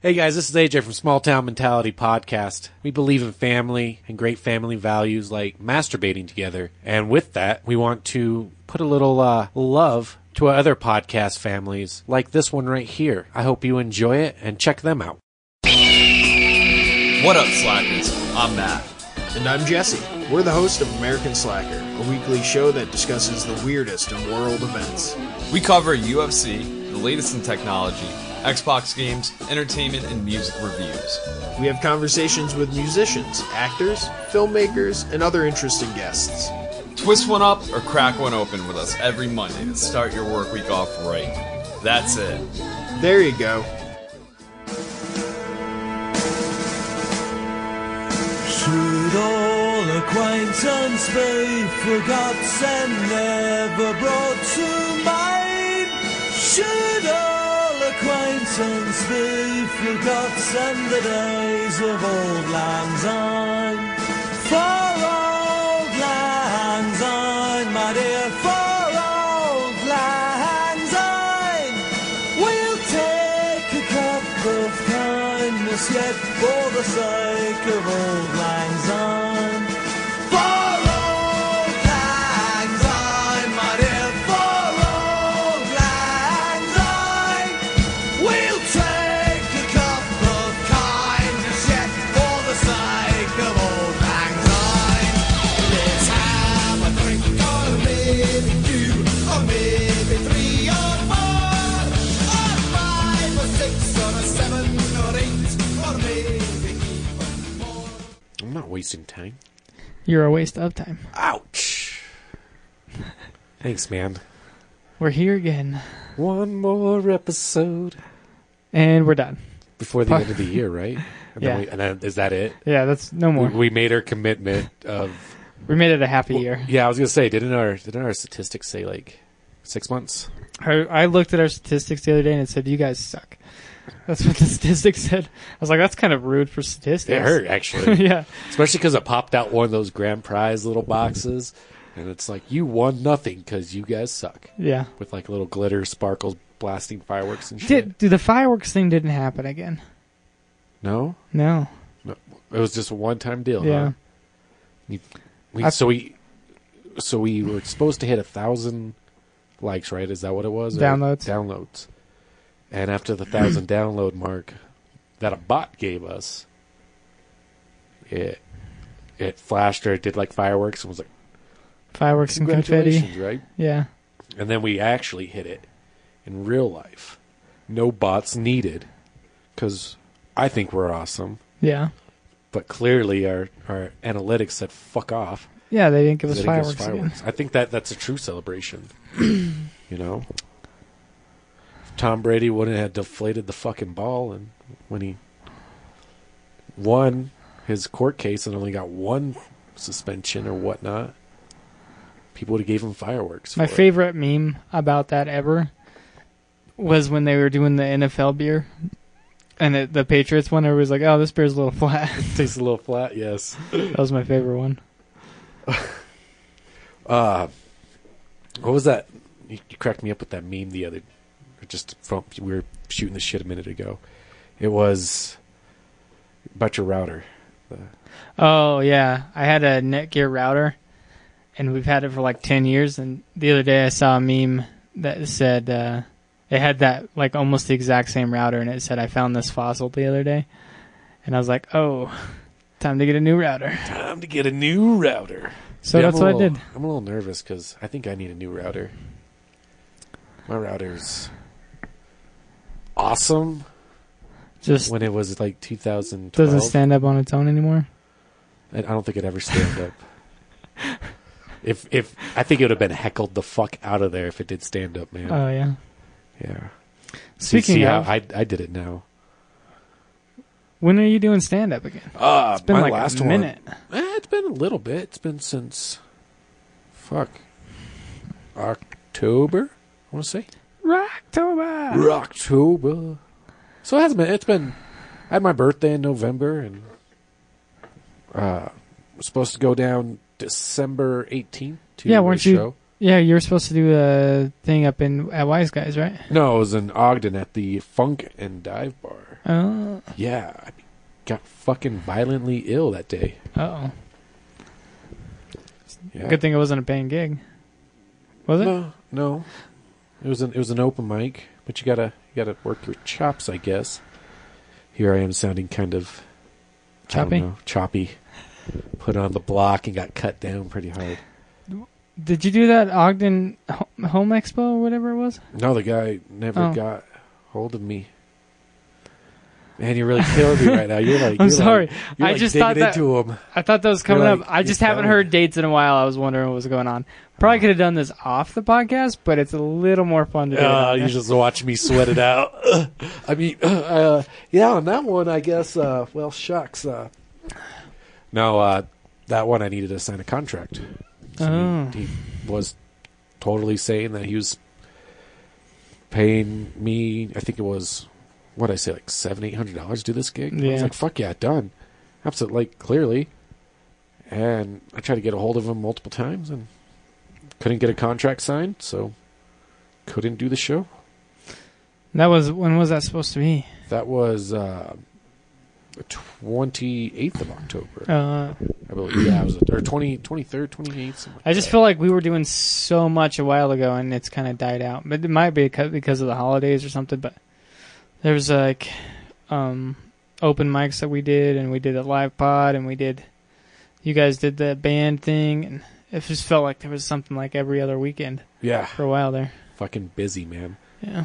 Hey guys, this is AJ from Small Town Mentality Podcast. We believe in family and great family values like masturbating together. And with that, we want to put a little love to our other podcast families like this one right here. I hope you enjoy it and check them out. What up, Slackers? I'm Matt. And I'm Jesse. We're the host of American Slacker, a weekly show that discusses the weirdest in world events. We cover UFC, the latest in technology, Xbox games, entertainment, and music reviews. We have conversations with musicians, actors, filmmakers, and other interesting guests. Twist one up or crack one open with us every Monday to start your work week off right. That's it. There you go. Should all acquaintance be forgot and never brought to mind? Should all acquaintance be forgot and the days of old lang syne? For old lang syne, my dear, for old lang syne, we'll take a cup of kindness yet for the sake of old lang syne. For old lang syne, my dear, for old lang syne, we'll take a cup of kindness yet for the sake of old lang syne. Let's have a drink or maybe two, or maybe three or four, or five or six or a seven or eight, or maybe even more. I'm not wasting time. You're a waste of time. Ouch. Thanks, man. We're here again. One more episode And we're done. before the end of the year, right? And Yeah. then is that it? Yeah, that's no more. We made our commitment of... We made it a happy year. Yeah, I was going to say, didn't our statistics say like 6 months? I looked at our statistics the other day and it said, you guys suck. That's what the statistics said. I was like, that's kind of rude for statistics. It hurt, actually. Yeah. Especially because it popped out one of those grand prize little boxes. And it's like, you won nothing because you guys suck. Yeah. With like little glitter, sparkles, blasting fireworks and shit. Dude, the fireworks thing didn't happen again. No? No. It was just a one-time deal, Yeah. huh? So we were supposed to hit 1,000 likes, right? Is that what it was? Or Downloads. Downloads. And after the 1,000 download mark that a bot gave us, it flashed or it did like fireworks and was like, Fireworks and confetti. congratulations, right? Yeah. And then we actually hit it in real life. No bots needed because I think we're awesome. Yeah. But clearly our analytics said fuck off. Yeah, they didn't give us They didn't give fireworks again. I think that's a true celebration. You know? If Tom Brady wouldn't have deflated the fucking ball and when he won his court case and only got one suspension or whatnot, people would have gave him fireworks. My for it. favorite meme about that ever was when they were doing the NFL beer. And the Patriots one, everybody's like, oh, this beer's a little flat. Tastes a little flat, yes. That was my favorite one. What was that? You cracked me up with that meme the other, we were shooting the shit a minute ago. It was about your router. Oh, yeah. I had a Netgear router, and we've had it for like 10 years. And the other day I saw a meme that said, it had that, like, almost the exact same router, and it said, I found this fossil the other day. And I was like, oh, time to get a new router. Time to get a new router. So Yeah, that's what I did. I'm a little nervous because I think I need a new router. My router's awesome Just when it was like 2012. doesn't stand up on its own anymore. I don't think it'd ever stand up. If I think it would have been heckled the fuck out of there if it did stand up, man. Oh, yeah. Yeah. Speaking See of, how I did it now. when are you doing stand-up again? It's been my like last a minute. It's been a little bit. It's been since October, I want to say. Rocktober. October. So it hasn't been. It's been. I had my birthday in November, and we're supposed to go down December 18th to Yeah, a weren't you show. Yeah, you were supposed to do a thing up at Wise Guys, right? No, it was in Ogden at the Funk and Dive Bar. Oh. Yeah, I got fucking violently ill that day. Uh-oh. Yeah. Good thing it wasn't a paying gig. Was it? No. It was an open mic, but you gotta work your chops, I guess. Here I am sounding kind of choppy. Put on the block and got cut down pretty hard. Did you do that Ogden Home Expo or whatever it was? No, the guy never got hold of me. Man, you really killed me right now. I'm sorry. I just thought that into him. I thought that was coming You're up. I just haven't heard dates in a while. I was wondering what was going on. Probably could have done this off the podcast, but it's a little more fun to do. You just watch me sweat it out. I mean, yeah, on that one, I guess. Well, shucks. No, that one I needed to sign a contract. So he was totally saying that he was paying me. I think it was like $700-800 to do this gig. Yeah. I was like, fuck yeah, done. Absolutely, like clearly. And I tried to get a hold of him multiple times and couldn't get a contract signed, so couldn't do the show. When was that supposed to be? That was the 28th of October. I believe. Yeah, it was or 23rd, 28th. I just feel like we were doing so much a while ago, and it's kind of died out. But it might be because of the holidays or something. But there was like open mics that we did, and we did a live pod, and you guys did the band thing, and it just felt like there was something like every other weekend. Yeah, for a while there. Fucking busy, man. Yeah.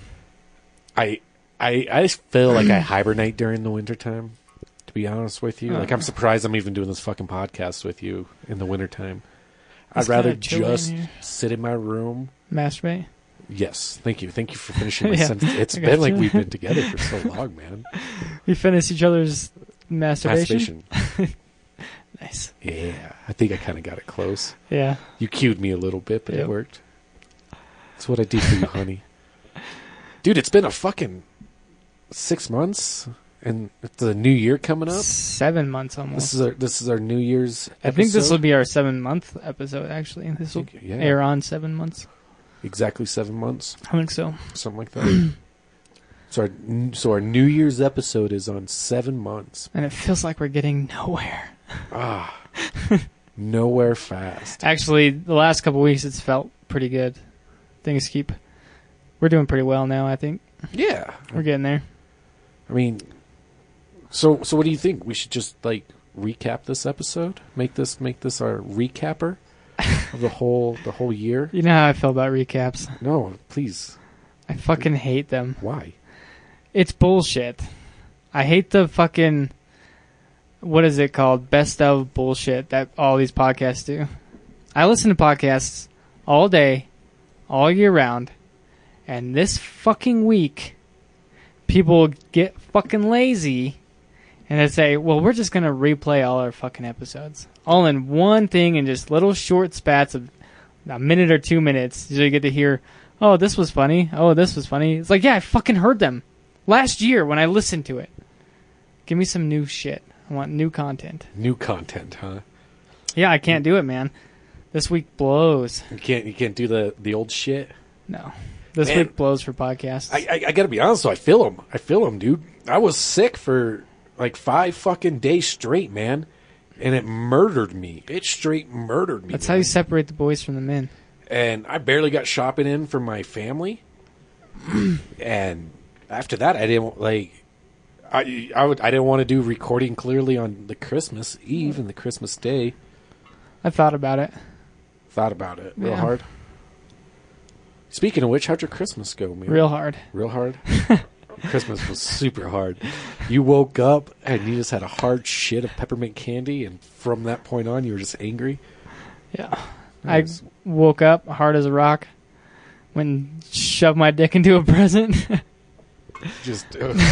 I feel like I hibernate during the wintertime, to be honest with you. Like, I'm surprised I'm even doing this fucking podcast with you in the wintertime. I'd rather just sit in my room. Masturbate? Yes. Thank you. Thank you for finishing my sentence. It's been like we've been together for so long, man. We finished each other's masturbation? Nice. Yeah. I think I kind of got it close. Yeah. You cued me a little bit, but it worked. That's what I do for you, honey. Dude, it's been a fucking 6 months, and it's the new year coming up. 7 months almost. This is our New Year's episode. I think this will be our 7-month episode, actually. This will air on 7 months. Exactly 7 months. I think so. Something like that. So our New Year's episode is on 7 months. And it feels like we're getting nowhere. Nowhere fast. Actually, the last couple of weeks, it's felt pretty good. We're doing pretty well now, I think. Yeah. We're getting there. I mean, so what do you think? We should just like recap this episode? Make this our recapper of the whole year? You know how I feel about recaps. No, please. I fucking hate them. Why? It's bullshit. I hate the fucking, what is it called? Best of bullshit that all these podcasts do. I listen to podcasts all day, all year round, and this fucking week, people get fucking lazy, and they say, well, we're just going to replay all our fucking episodes. All in one thing, and just little short spats of a minute or 2 minutes, so you get to hear, oh, this was funny. Oh, this was funny. It's like, yeah, I fucking heard them last year when I listened to it. Give me some new shit. I want new content. New content, huh? Yeah, I can't do it, man. This week blows. You can't do the old shit? No. This week blows for podcasts. I gotta be honest, though. I feel them, dude. I was sick for like 5 fucking days straight, man. And it murdered me. It straight murdered me. That's how you separate the boys from the men. And I barely got shopping in for my family. And after that, I didn't I didn't want to do recording clearly on the Christmas Eve and the Christmas Day. I thought about it. Real hard. Speaking of which, how'd your Christmas go, man? Real hard. Christmas was super hard. You woke up and you just had a hard shit of peppermint candy, and from that point on, you were just angry. Yeah. I woke up hard as a rock, went and shoved my dick into a present. Just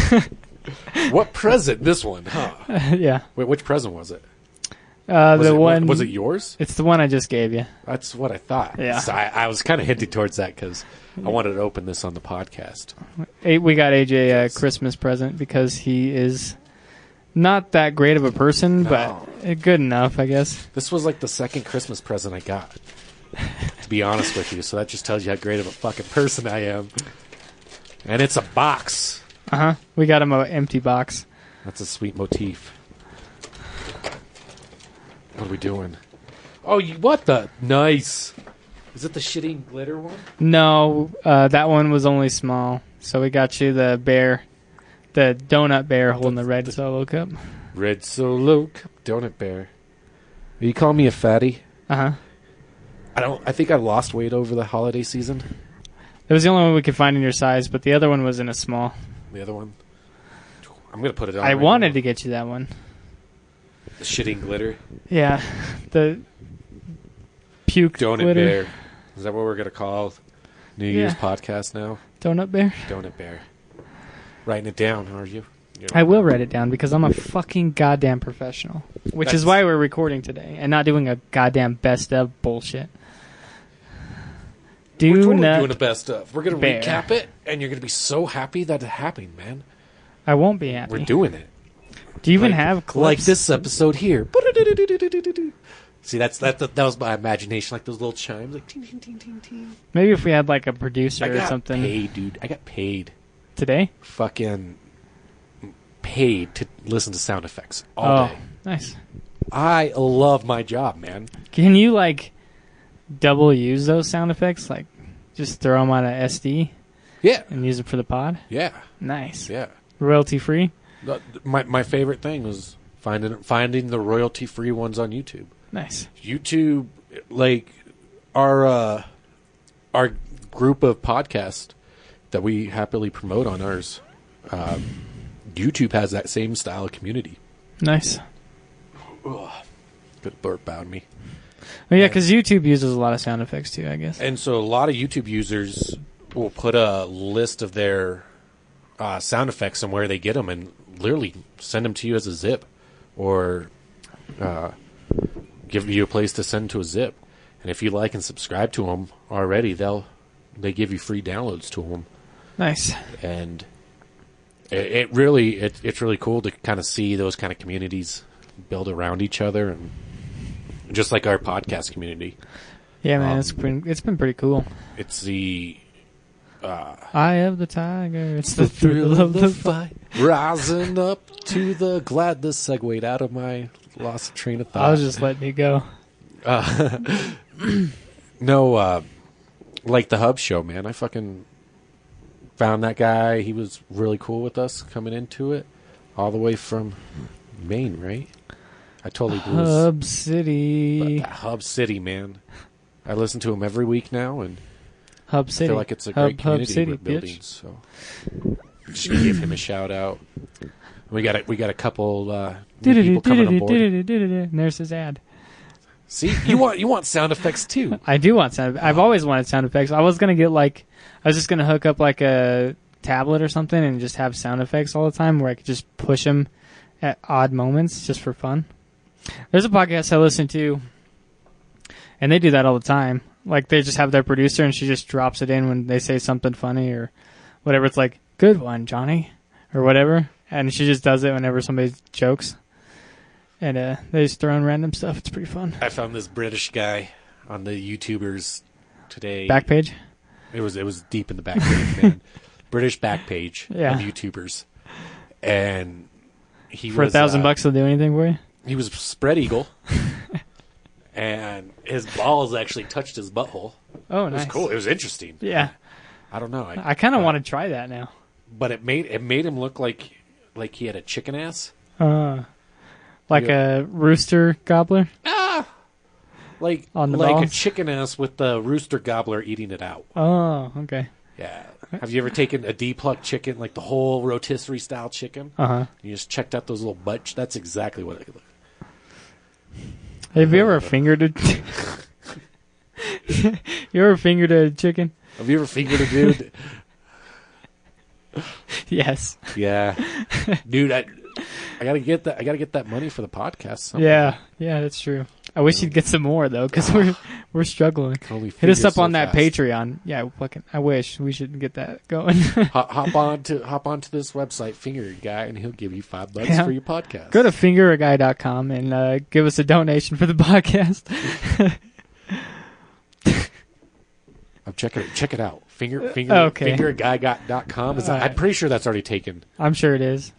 what present? This one, huh? Yeah. Wait, which present was it? One. Was it yours? It's the one I just gave you. That's what I thought. Yeah. So I was kind of hinting towards that because I wanted to open this on the podcast. We got AJ a Christmas present because he is not that great of a person, but good enough, I guess. This was like the second Christmas present I got, to be honest with you, so that just tells you how great of a fucking person I am. And it's a box. Uh-huh. We got him an empty box. That's a sweet motif. What are we doing? Oh, what the? Nice. Is it the shitty glitter one? No, that one was only small. So we got you the bear, the donut bear holding the red Solo cup. Red Solo cup donut bear. Are you calling me a fatty? Uh-huh. I think I lost weight over the holiday season. It was the only one we could find in your size, but the other one was in a small. The other one? I'm going to put it on. I wanted to get you that one. The shitting glitter. Yeah. The puke Donut glitter. bear. Is that what we're going to call New Year's podcast now? Donut bear? Donut bear. Writing it down, are you? I will write it down because I'm a fucking goddamn professional. Which is why we're recording today and not doing a goddamn best of bullshit. We're totally doing the best of. We're going to bear. recap it, and you're going to be so happy that it happened, man. I won't be happy. We're doing it. Do you even have clips? Like this episode here. See, that was my imagination, like those little chimes, like ting, ting, ting, ting, ting. Maybe if we had like a producer I or got something. paid, dude. I got paid. Today? Fucking paid to listen to sound effects all day. Nice. I love my job, man. Can you like double use those sound effects? Like just throw them on a SD Yeah. and use it for the pod? Yeah. Nice. Yeah. Royalty free? My favorite thing was finding the royalty free ones on YouTube. Nice. YouTube, like our group of podcasts that we happily promote on ours, YouTube has that same style of community. Nice. Ugh, good burp out me. Well, yeah, because YouTube uses a lot of sound effects too, I guess. And so a lot of YouTube users will put a list of their sound effects and where they get them and literally send them to you as a zip or give you a place to send to a zip. And if you like and subscribe to them already, they give you free downloads to them. Nice. And it's really cool to kind of see those kind of communities build around each other, and just like our podcast community. Yeah, man, it's been pretty cool. It's the Eye of the tiger. It's the thrill of the fight. Rising up to the glad. This segued out of my lost train of thought. I was just letting it go. No, like the Hub Show, man. I fucking found that guy. He was really cool with us coming into it, all the way from Maine, right? I totally blew his... Hub City. But Hub City, man. I listen to him every week now, and Hub City. I feel like it's a great community Hub City, we're building. bitch. So, just gonna give him a shout out. We got a couple new people coming on board. And there's his ad. See, you want sound effects too. I do want sound. I've always wanted sound effects. I was gonna I was just gonna hook up like a tablet or something and just have sound effects all the time, where I could just push them at odd moments just for fun. There's a podcast I listen to, and they do that all the time. Like, they just have their producer, and she just drops it in when they say something funny or whatever. It's like, good one, Johnny, or whatever. And she just does it whenever somebody jokes. And they just throw in random stuff. It's pretty fun. I found this British guy on the YouTubers today. Back page? It was deep in the back page, man. British back page Yeah. of YouTubers. And he For was... $1,000 they'll do anything for you? He was spread eagle. And his balls actually touched his butthole. Oh, It nice. was cool. It was interesting. Yeah. I don't know. I kind of want to try that now. But it made him look like he had a chicken ass. Like a rooster gobbler? Like On the like a balls? chicken ass with the rooster gobbler eating it out. Oh, okay. Yeah. Have you ever taken a depulked chicken, like the whole rotisserie style chicken? Uh-huh. You just checked out those little butts. That's exactly what it looked. Have you ever fingered a... You ever fingered a chicken? Have you ever fingered a dude? Yes. Yeah. Dude, I gotta get that. I gotta get that money for the podcast. somehow. Yeah, that's true. I wish you'd get some more though, because we're struggling. Only Hit us figure up so on that fast. Patreon. Yeah, I wish we should get that going. Hop onto this website, Finger Guy, and he'll give you $5 Yeah. for your podcast. Go to fingeраguy.com and give us a donation for the podcast. Check it out. Okay. Fingeraguy.com. I'm pretty sure that's already taken. I'm sure it is.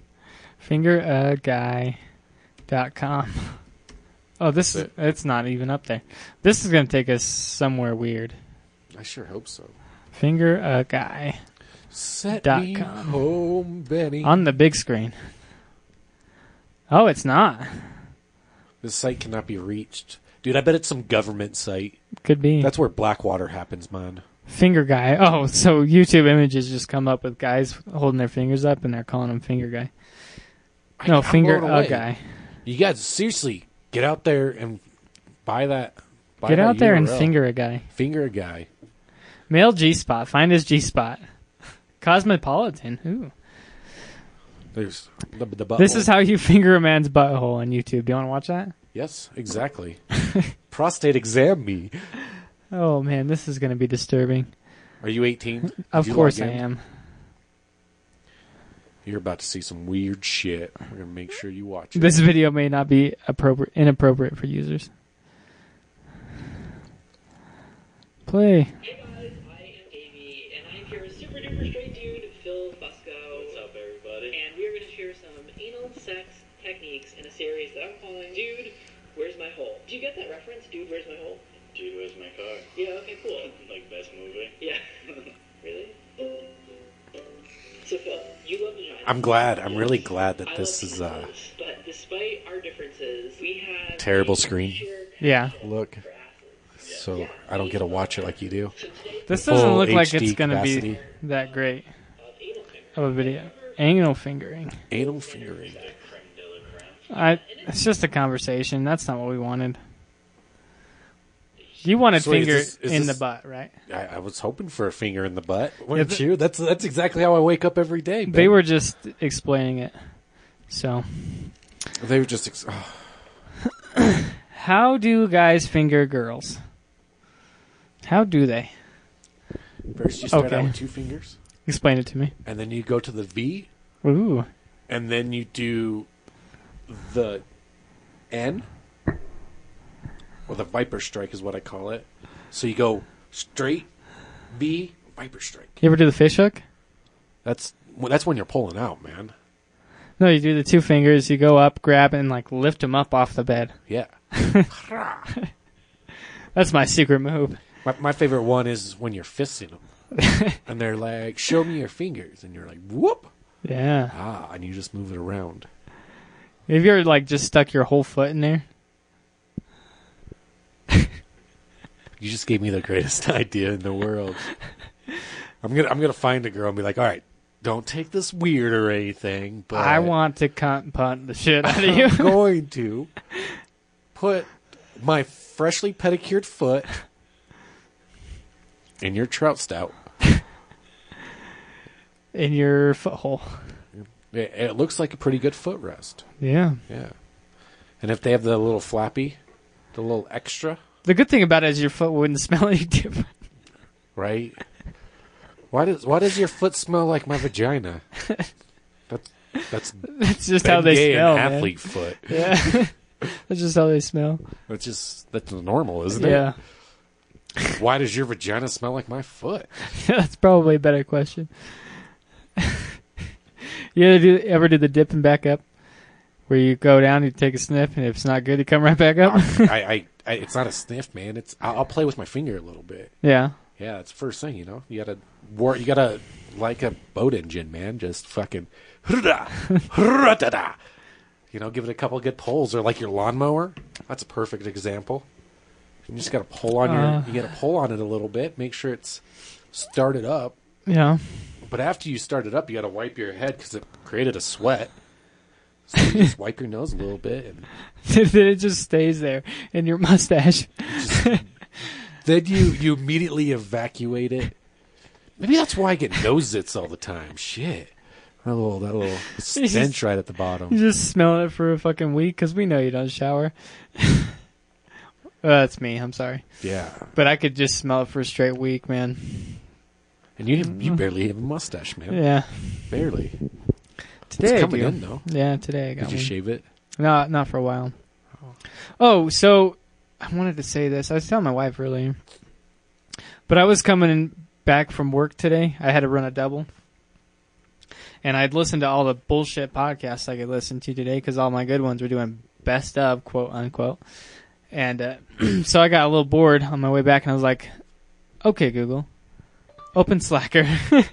Fingeraguy.com. Oh, it's not even up there. This is going to take us somewhere weird. I sure hope so. Fingeraguy. Set me .com. home, Benny. On the big screen. Oh, it's not. This site cannot be reached. Dude, I bet it's some government site. Could be. That's where Blackwater happens, man. Finger guy. Oh, so YouTube images just come up with guys holding their fingers up and they're calling them finger guy. No, I'm finger blown away. guy. You guys, seriously, get out there and buy that. Get out there and URL. finger a guy. Finger a guy. Male G-spot. Find his G-spot. Cosmopolitan. Ooh. There's the butthole. This is how you finger a man's butthole on YouTube. Do you want to watch that? Yes, exactly. Prostate exam me. Oh, man, this is going to be disturbing. Are you 18? Of Did you course log I in? am. You're about to see some weird shit. We're going to make sure you watch it. This video may not be inappropriate for users. Play. Hey guys, I am Davey, and I'm here with super duper straight dude, Phil Fusco. What's up, everybody? And we are going to share some anal sex techniques in a series that I'm calling Dude, Where's My Hole? Do you get that reference? Dude, Where's My Hole? Dude, where's my car? Yeah, okay, cool. Like, best movie? Yeah. Really? So Phil, you love vagina. I'm glad. I'm really glad that I this love is penises, but despite our differences, we have Terrible a screen. shared Yeah. Look. for asses. So I don't get to watch it like you do. So today, This doesn't Full look like HD it's going to be capacity. that great anal finger. of a video. Anal fingering. Anal fingering. It's just a conversation. That's not what we wanted. You wanted So wait, finger is in the this- butt, right? I was hoping for a finger in the butt. Weren't th- you? That's exactly how I wake up every day. They Ben. were just explaining it. So, They were just. Oh. how do guys finger girls? How do they? First, you start Okay. out with 2 fingers, Explain it to me. and then you go to the V, Ooh. and then you do the N, or the Viper Strike is what I call it. So you go straight V, Viper Strike. You ever do the fish hook? That's when you're pulling out, man. No, you do the 2 fingers. You go up, grab, and like lift them up off the bed. Yeah. That's my secret move. My favorite one is when you're fisting them, and they're like, "Show me your fingers," and you're like, "Whoop!" Yeah. And you just move it around. Have you ever like just stuck your whole foot in there? You just gave me the greatest idea in the world. I'm gonna find a girl and be like, all right, don't take this weird or anything, but I want to cunt and punt the shit out of you. I'm going to put my freshly pedicured foot in your trout stout. In your foot hole. It looks like a pretty good footrest. Yeah. Yeah. And if they have the little flappy, the little extra, The good thing about it is your foot wouldn't smell any different. right? Why does your foot smell like my vagina? That's That's just Ben how they Gay smell, and man. athlete foot. Yeah. That's just how they smell. That's normal, isn't Yeah. it? Why does your vagina smell like my foot? That's probably a better question. You ever do the dip and back up? Where you go down, you take a sniff, and if it's not good, you come right back up? I it's not a sniff, man. I'll play with my finger a little bit. Yeah. Yeah, it's the first thing, you know. You gotta like a boat engine, man. Just fucking, you know, give it a couple good pulls, or like your lawnmower. That's a perfect example. You just gotta pull on you gotta pull on it a little bit, make sure it's started up. Yeah. But after you start it up, you gotta wipe your head because it created a sweat. So you just wipe your nose a little bit, and Then it just stays there in your mustache. then you immediately evacuate it. Maybe that's why I get nose zits all the time. Shit. That little stench right at the You bottom. just smell it for a fucking week because we know you don't shower. That's me. I'm sorry. Yeah. But I could just smell it for a straight week, man. And you barely have a mustache, man. Yeah. Barely. Today It's I coming do. in, though. Yeah, today I got Did you one. shave it? No, not for a while. Oh, so I wanted to say this. I was telling my wife earlier. But I was coming back from work today. I had to run a double. And I'd listened to all the bullshit podcasts I could listen to today because all my good ones were doing best of, quote unquote. And so I got a little bored on my way back, and I was like, okay, Google, open Slacker.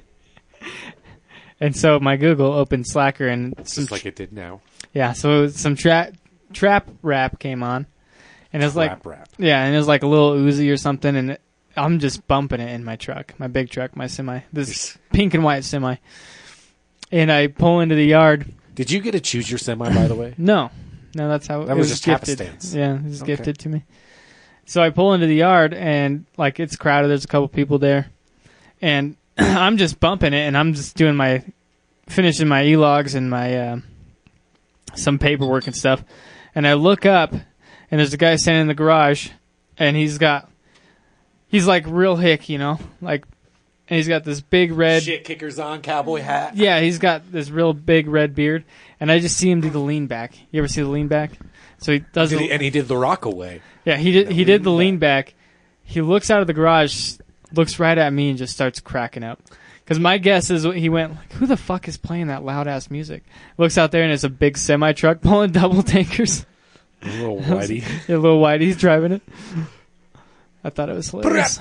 And so my Google opened Slacker, and Just like it did now. yeah, so some trap rap came on, and it was like Rap. yeah, and it was like a little Uzi or something, and I'm just bumping it in my truck, my big truck, my semi, this pink and white semi, and I pull into the yard. Did you get to choose your semi, by the way? No, that's how That it was just gifted. happenstance. Yeah, it was Okay. gifted to me. So I pull into the yard, and like it's crowded. There's a couple people there, and I'm just bumping it, and I'm just doing finishing my e-logs and my some paperwork and stuff. And I look up, and there's a guy standing in the garage, and he's like real hick, like, and he's got this big red. Shit kickers on, cowboy hat. Yeah, he's got this real big red beard, and I just see him do the lean back. You ever see the lean back? So he does, And he did the Rockaway. yeah, he did the lean back. He looks out of the garage, looks right at me, and just starts cracking up. Because my guess is he went, like, who the fuck is playing that loud ass music? Looks out there, and it's a big semi truck pulling double tankers. A little whitey. A little whitey's driving it. I thought it was hilarious.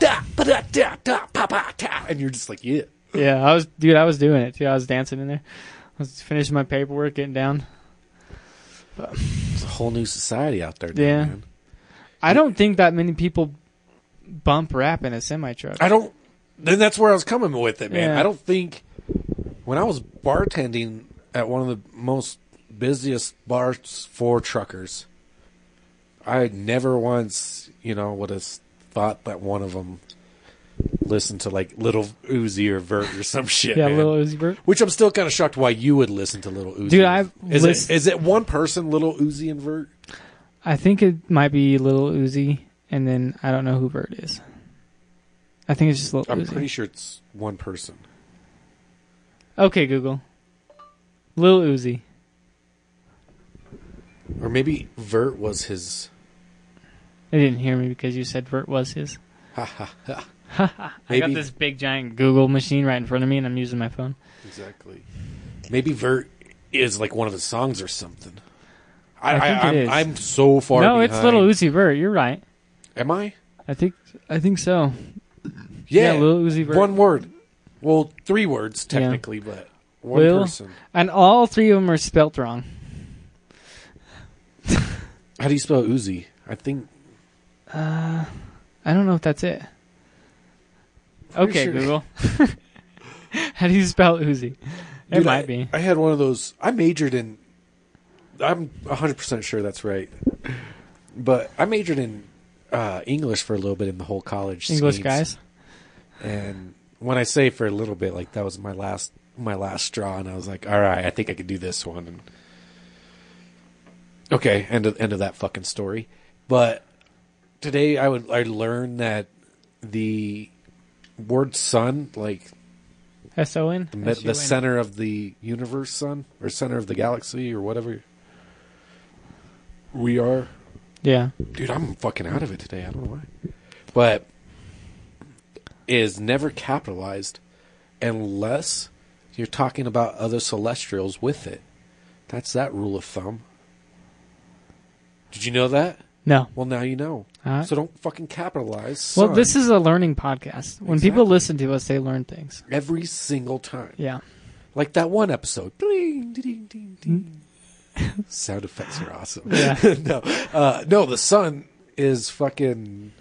And you're just like, yeah. Yeah, I was doing it too. I was dancing in there. I was finishing my paperwork, getting down. It's a whole new society out there now, Yeah. man. I don't think that many people bump rap in a semi truck. Then that's where I was coming with it, man. Yeah. I don't think, when I was bartending at one of the most busiest bars for truckers, I never once, would have thought that one of them listened to like Little Uzi or Vert or some shit. Yeah, man. Little Uzi Vert. Which I'm still kind of shocked why you would listen to Little Uzi. Dude, Is it one person, Little Uzi and Vert? I think it might be Little Uzi, and then I don't know who Vert is. I think it's just Little I'm Uzi. pretty sure it's one person. Okay, Google. Lil Uzi. Or maybe Vert was his. They didn't hear me because you said Vert was his. Ha ha ha. I got this big giant Google machine right in front of me, and I'm using my phone. Exactly. Maybe Vert is like one of the songs or something. I think it is. I'm so far No, behind. it's Little Uzi Vert. You're right. Am I? I think so. Yeah, Lil Uzi Vert. One word. Well, 3 words technically, but one Lil, person. and all 3 of them are spelt wrong. How do you spell Uzi? I think. I don't know if that's it. Okay, sure. Google. How do you spell Uzi? It Dude, might be. I had one of those. I majored in. I'm 100% sure that's right. But I majored in English for a little bit in the whole college. English schemes. guys. And when I say for a little bit, like that was my last straw, and I was like, all right, I think I could do this one. And okay, end of that fucking story. But today I learned that the word sun, like S-O-N? the center of the universe, sun, or center of the galaxy, or whatever we are. Yeah. Dude, I'm fucking out of it today. I don't know why. But is never capitalized unless you're talking about other celestials with it. That's that rule of thumb. Did you know that? No. Well, now you know. All right. So don't fucking capitalize. Well, sun this is a learning podcast. When people Exactly. listen to us, they learn things. every single time. Yeah. Like that one episode. Ding, ding, ding, ding. Sound effects are awesome. Yeah. No, the sun is fucking.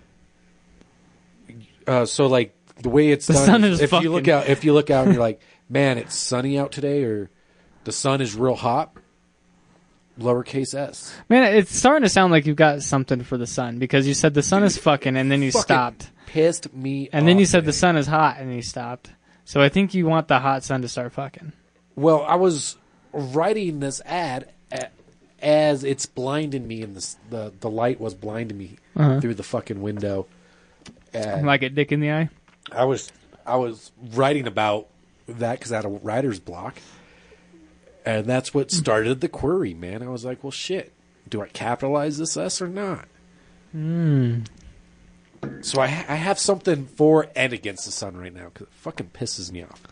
So like the way it's The done. sun is if fucking- you look out, and you're like, man, it's sunny out today, or the sun is real hot. Lowercase s. Man, it's starting to sound like you've got something for the sun because you said the sun is fucking and then you Fucking stopped. Pissed me. And then you off, said man. the sun is hot and you stopped. So I think you want the hot sun to start fucking. Well, I was writing this ad as it's blinding me, and the light was blinding me through the fucking window. Like a dick in the eye? I was writing about that because I had a writer's block, and that's what started the query, man. I was like, well, shit, do I capitalize this S or not? So I have something for and against the sun right now because it fucking pisses me off.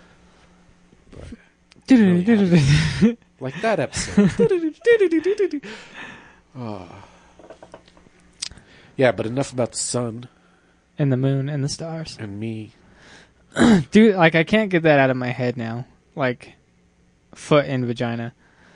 But like that episode. Oh. Yeah, but enough about the sun And the moon and the stars. and me. Dude, like, I can't get that out of my head now. Like, foot and vagina.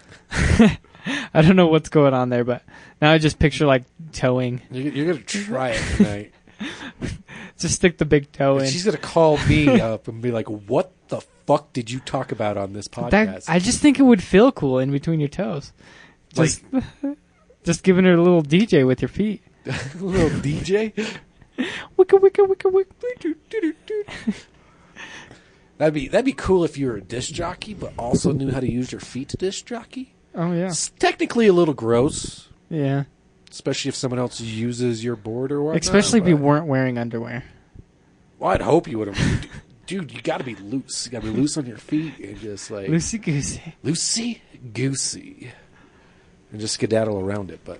I don't know what's going on there, but now I just picture, like, toeing. You're going to try it tonight. Just stick the big toe in. She's going to call me up and be like, what the fuck did you talk about on this podcast? I just think it would feel cool in between your toes. Just, just giving her a little DJ with your feet. A little DJ? Wicka, wicka, wicka, wicka. That'd be cool if you were a disc jockey, but also knew how to use your feet to disc jockey. Oh, yeah. It's technically a little gross, Yeah. especially if someone else uses your board or whatnot. Especially if you but- weren't wearing underwear. Well, I'd hope you would have. Dude, you got to be loose. You got to be loose on your feet and just like Loosey goosey. loosey goosey, and just skedaddle around it. But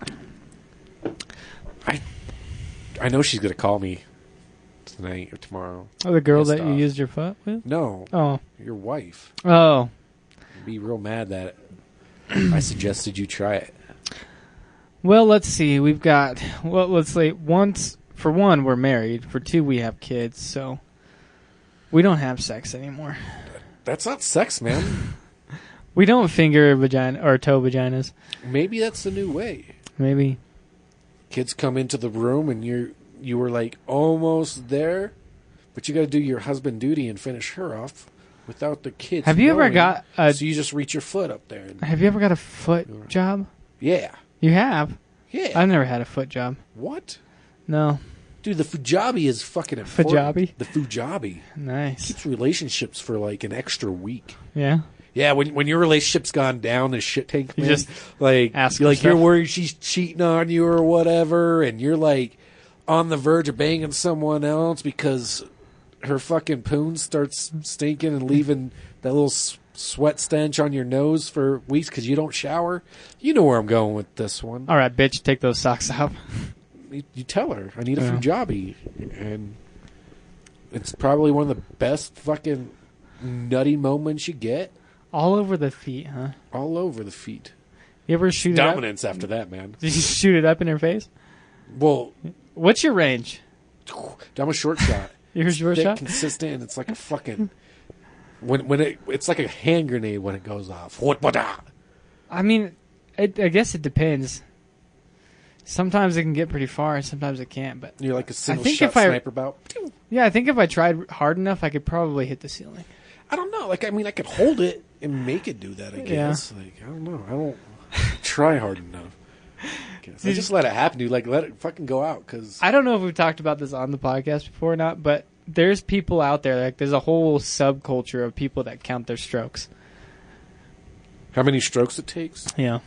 I know she's gonna call me tonight or tomorrow. Oh, the girl Pissed that you off. used your foot with? No, Oh. your wife. Oh. I'd be real mad that I suggested you try it. Well, let's see. We've got, well, let's say, for one, we're married. For two, we have kids. So we don't have sex anymore. That's not sex, man. We don't finger vagina or toe vaginas. Maybe that's the new way. Maybe. Kids come into the room and you were like almost there, but you got to do your husband duty and finish her off without the kids. Have you ever knowing. got So you just reach your foot up there. And, Have you ever got a foot job? yeah, You have. yeah. I've never had a foot job. What? No. Dude, the fujabi is fucking important. Fujabi? The fujabi Nice. keeps relationships for like an extra week. Yeah. Yeah, when your relationship's gone down the shit tank, You man, just like ask you're her like you're stuff. worried she's cheating on you or whatever, and you're like on the verge of banging someone else because her fucking poon starts stinking and leaving that little sweat stench on your nose for weeks because you don't shower. You know where I'm going with this one. All right, bitch, take those socks off. You tell her I need a Yeah. fujabi, and it's probably one of the best fucking nutty moments you get. All over the feet, huh? All over the feet. You ever shoot it up? Dominance after that, man. Did you shoot it up in her face? Well, What's your range? I'm a short shot. You're a short Thick, shot? consistent, and it's like a fucking it's like a hand grenade when it goes off. I mean, I guess it depends. Sometimes it can get pretty far, sometimes it can't. But You're like a single think shot if I- sniper bout. yeah, I think if I tried hard enough, I could probably hit the ceiling. I don't know. Like, I mean, I could hold it and make it do that. I guess. Like, I don't know. I don't try hard enough. I just let it happen, dude. Like, let it fucking go out. Cause I don't know if we've talked about this on the podcast before or not, but there's people out there, like there's a whole subculture of people that count their strokes. how many strokes it takes? Yeah.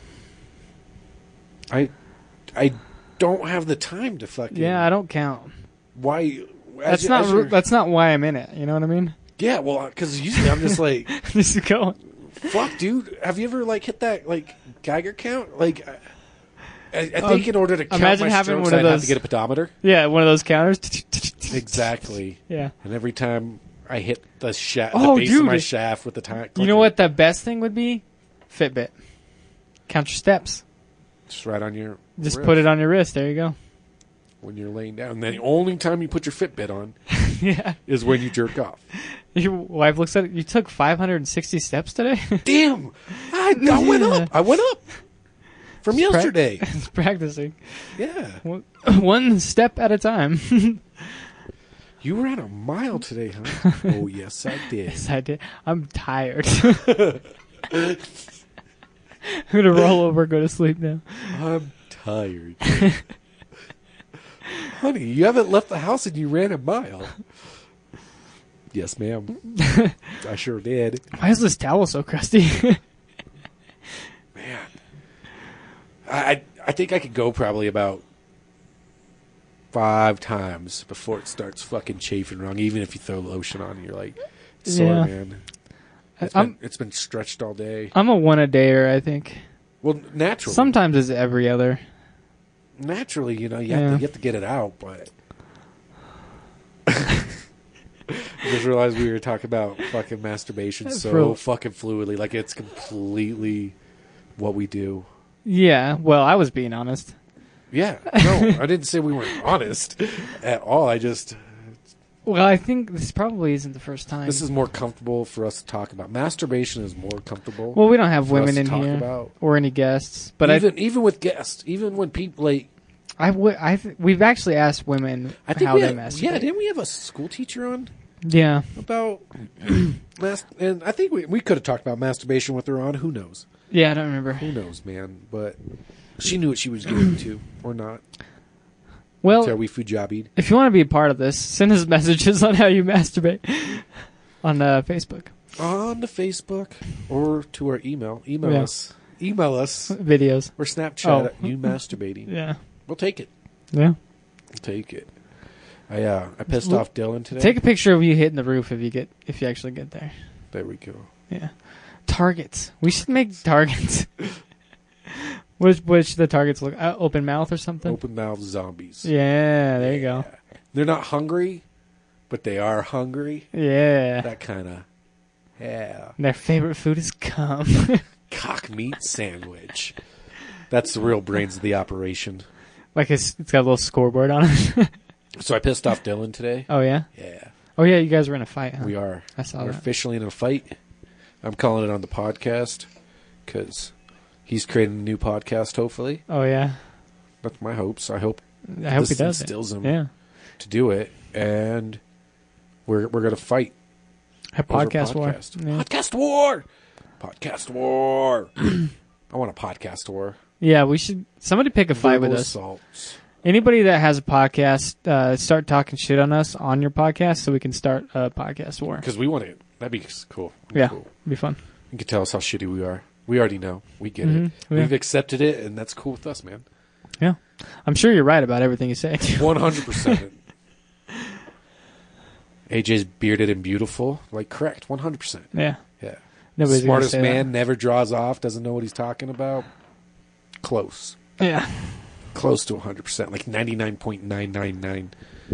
I don't have the time to fucking. Yeah, I don't count. Why? That's not why I'm in it. You know what I mean? Yeah, well, because usually I'm just like, Just go. fuck, dude. Have you ever like hit that like Geiger count? Like, I think in order to count imagine my having strokes, one of I'd have those- to get a pedometer. Yeah, one of those counters. Exactly. Yeah. And every time I hit the Oh, base dude. of my shaft with the time, You know what the best thing would be? Fitbit. Count your steps. Just right on your. Just wrist put it on your wrist. There you go. when you're laying down. And then the only time you put your Fitbit on Yeah. is when you jerk off. Your wife looks at it. You took 560 steps today? Damn! I went up. I went up from yesterday. It's practicing. Yeah. One step at a time. You ran a mile today, huh? Oh, yes, I did. Yes, I did. I'm tired. I'm going to roll over and go to sleep now. I'm tired. Honey, you haven't left the house and you ran a mile. Yes, ma'am. I sure did. Why is this towel so crusty? Man. I think I could go probably about 5 times before it starts fucking chafing wrong, even if you throw lotion on and you're like, sore, Yeah. man. It's been stretched all day. I'm a one-a-dayer, I think. Well, naturally. Sometimes it's every other. naturally, you Yeah. have to get it out, but I just realized we were talking about fucking masturbation so Bro. fucking fluidly, like it's completely what we do. Yeah, well, I was being honest. Yeah, no, I didn't say we weren't honest at all. Well, I think this probably isn't the first time. This is more comfortable for us to talk about. Masturbation is more comfortable. Well, we don't have for us women to in talk here about. or any guests, but even with guests, even when people like, we've actually asked women I think how we they had, masturbate. yeah, didn't we have a school teacher on Yeah. about and I think we could have talked about masturbation with her on. Who knows? Yeah, I don't remember. Who knows, man? But she knew what she was getting into, or not. Well, Until we fujabied. if you want to be a part of this, send us messages on how you masturbate on Facebook. On the Facebook or to our email. Email Yeah. us. Email us Videos. or Snapchat Oh. at you masturbating. Yeah. We'll take it. Yeah. We'll take it. I pissed off Dylan today. Take a picture of you hitting the roof if you actually get there. There we go. Yeah. Targets. We should make targets. Which the targets look open mouth or something? Open mouth zombies. Yeah, there you go. They're not hungry, but they are hungry. Yeah. That kind of, yeah. Their favorite food is cum. Cock meat sandwich. That's the real brains of the operation. Like it's got a little scoreboard on it. So I pissed off Dylan today. Oh, yeah? Yeah, Oh, yeah, you guys were in a fight, huh? we are. I saw We're that. officially in a fight. I'm calling it on the podcast because he's creating a new podcast, hopefully. Oh, yeah. That's my hopes. I hope I hope he this does it. instills him Yeah. to do it. And we're going to fight. A over podcast war. Yeah. Podcast war! Podcast war! I want a podcast war. Yeah, we should. Somebody pick a fight with Verbal us. assaults. Anybody that has a podcast, start talking shit on us on your podcast so we can start a podcast war. Because we want it. That'd be cool. Yeah, Cool. it'd be fun. You can tell us how shitty we are. We already know. We get it. Mhm, yeah. We've accepted it, and that's cool with us, man. Yeah. I'm sure you're right about everything you say. 100%. AJ's bearded and beautiful. Like, correct. 100%. Yeah. Yeah. Nobody's gonna Smartest say man, never draws off, doesn't know what he's talking about. Close. that. Yeah. Close to 100%. Like 99.999.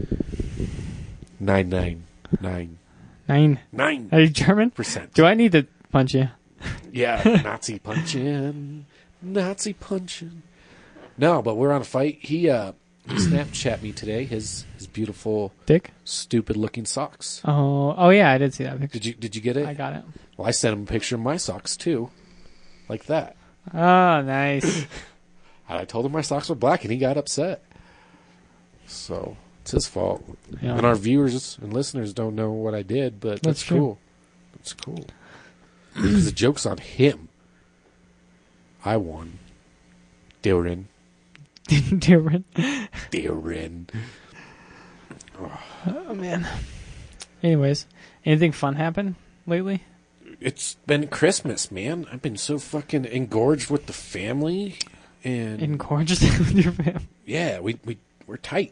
999. 9. 9%. Are you German? Do I need to punch you? Yeah, Nazi punching. Nazi punching. No, but we're on a fight. He Snapchat me today his beautiful, Dick? stupid looking socks. Oh, yeah, I did see that picture. Did you get it? I got it. Well, I sent him a picture of my socks too. Like that. Oh, nice. And I told him my socks were black and he got upset. So, it's his fault. Yeah. And our viewers and listeners don't know what I did, but that's true. cool. That's cool. Because the joke's on him. I won. Darren. Different. Darren. Oh, man. Anyways, anything fun happen lately? It's been Christmas, man. I've been so fucking engorged with the family. And Engorged with your family? yeah, we're tight.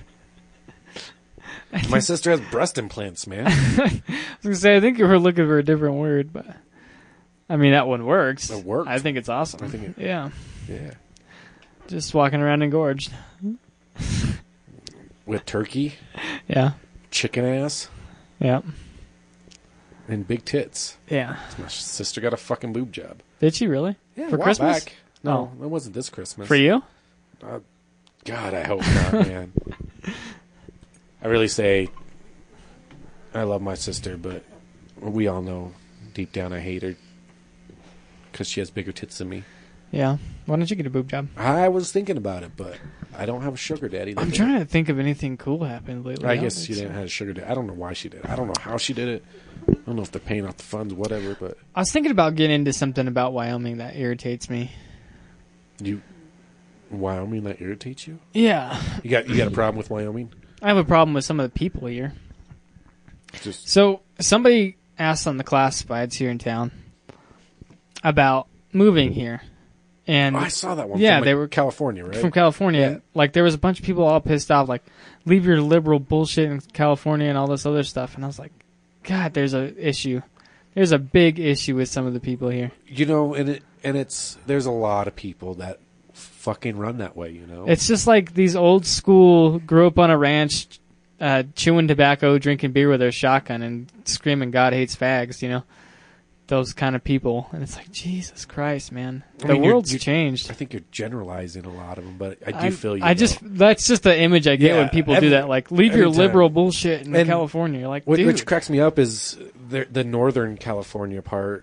My sister has breast implants, man. I was going to say, I think you were looking for a different word, but I mean, that one works. It worked. I think it's awesome. I think it- yeah. Yeah. Just walking around engorged. With turkey, Yeah. chicken ass, Yeah. and big tits. Yeah. My sister got a fucking boob job. Did she really? Yeah, For a while Christmas? back. No, it wasn't this Christmas. For you? God, I hope not, man. I really say I love my sister, but we all know deep down I hate her because she has bigger tits than me. Yeah. Why don't you get a boob job? I was thinking about it, but I don't have a sugar daddy. I'm trying to think of anything cool happened lately. I don't guess think she so. didn't have a sugar daddy. I don't know why she did it. I don't know how she did it. I don't know if they're paying off the funds, whatever, but I was thinking about getting into something about Wyoming that irritates me. Wyoming, that irritates you? Yeah. You got a problem with Wyoming? I have a problem with some of the people here. Just So somebody asked on the classifieds here in town about moving here, and I saw that one. Yeah, from, they were California, right? from California. Yeah. Like there was a bunch of people all pissed off, like leave your liberal bullshit in California and all this other stuff. And I was like, God, there's a issue. There's a big issue with some of the people here. You know, and it's there's a lot of people that fucking run that way, you know? It's just like these old school, grew up on a ranch, chewing tobacco, drinking beer with their shotgun, and screaming "God hates fags." You know, those kind of people. And it's like, Jesus Christ, man, the world's changed. I think you're generalizing a lot of them, but I do feel you. That's just the image I get when people do that. Like, leave your liberal bullshit in And California. You're like, Which dude. cracks me up is the Northern California part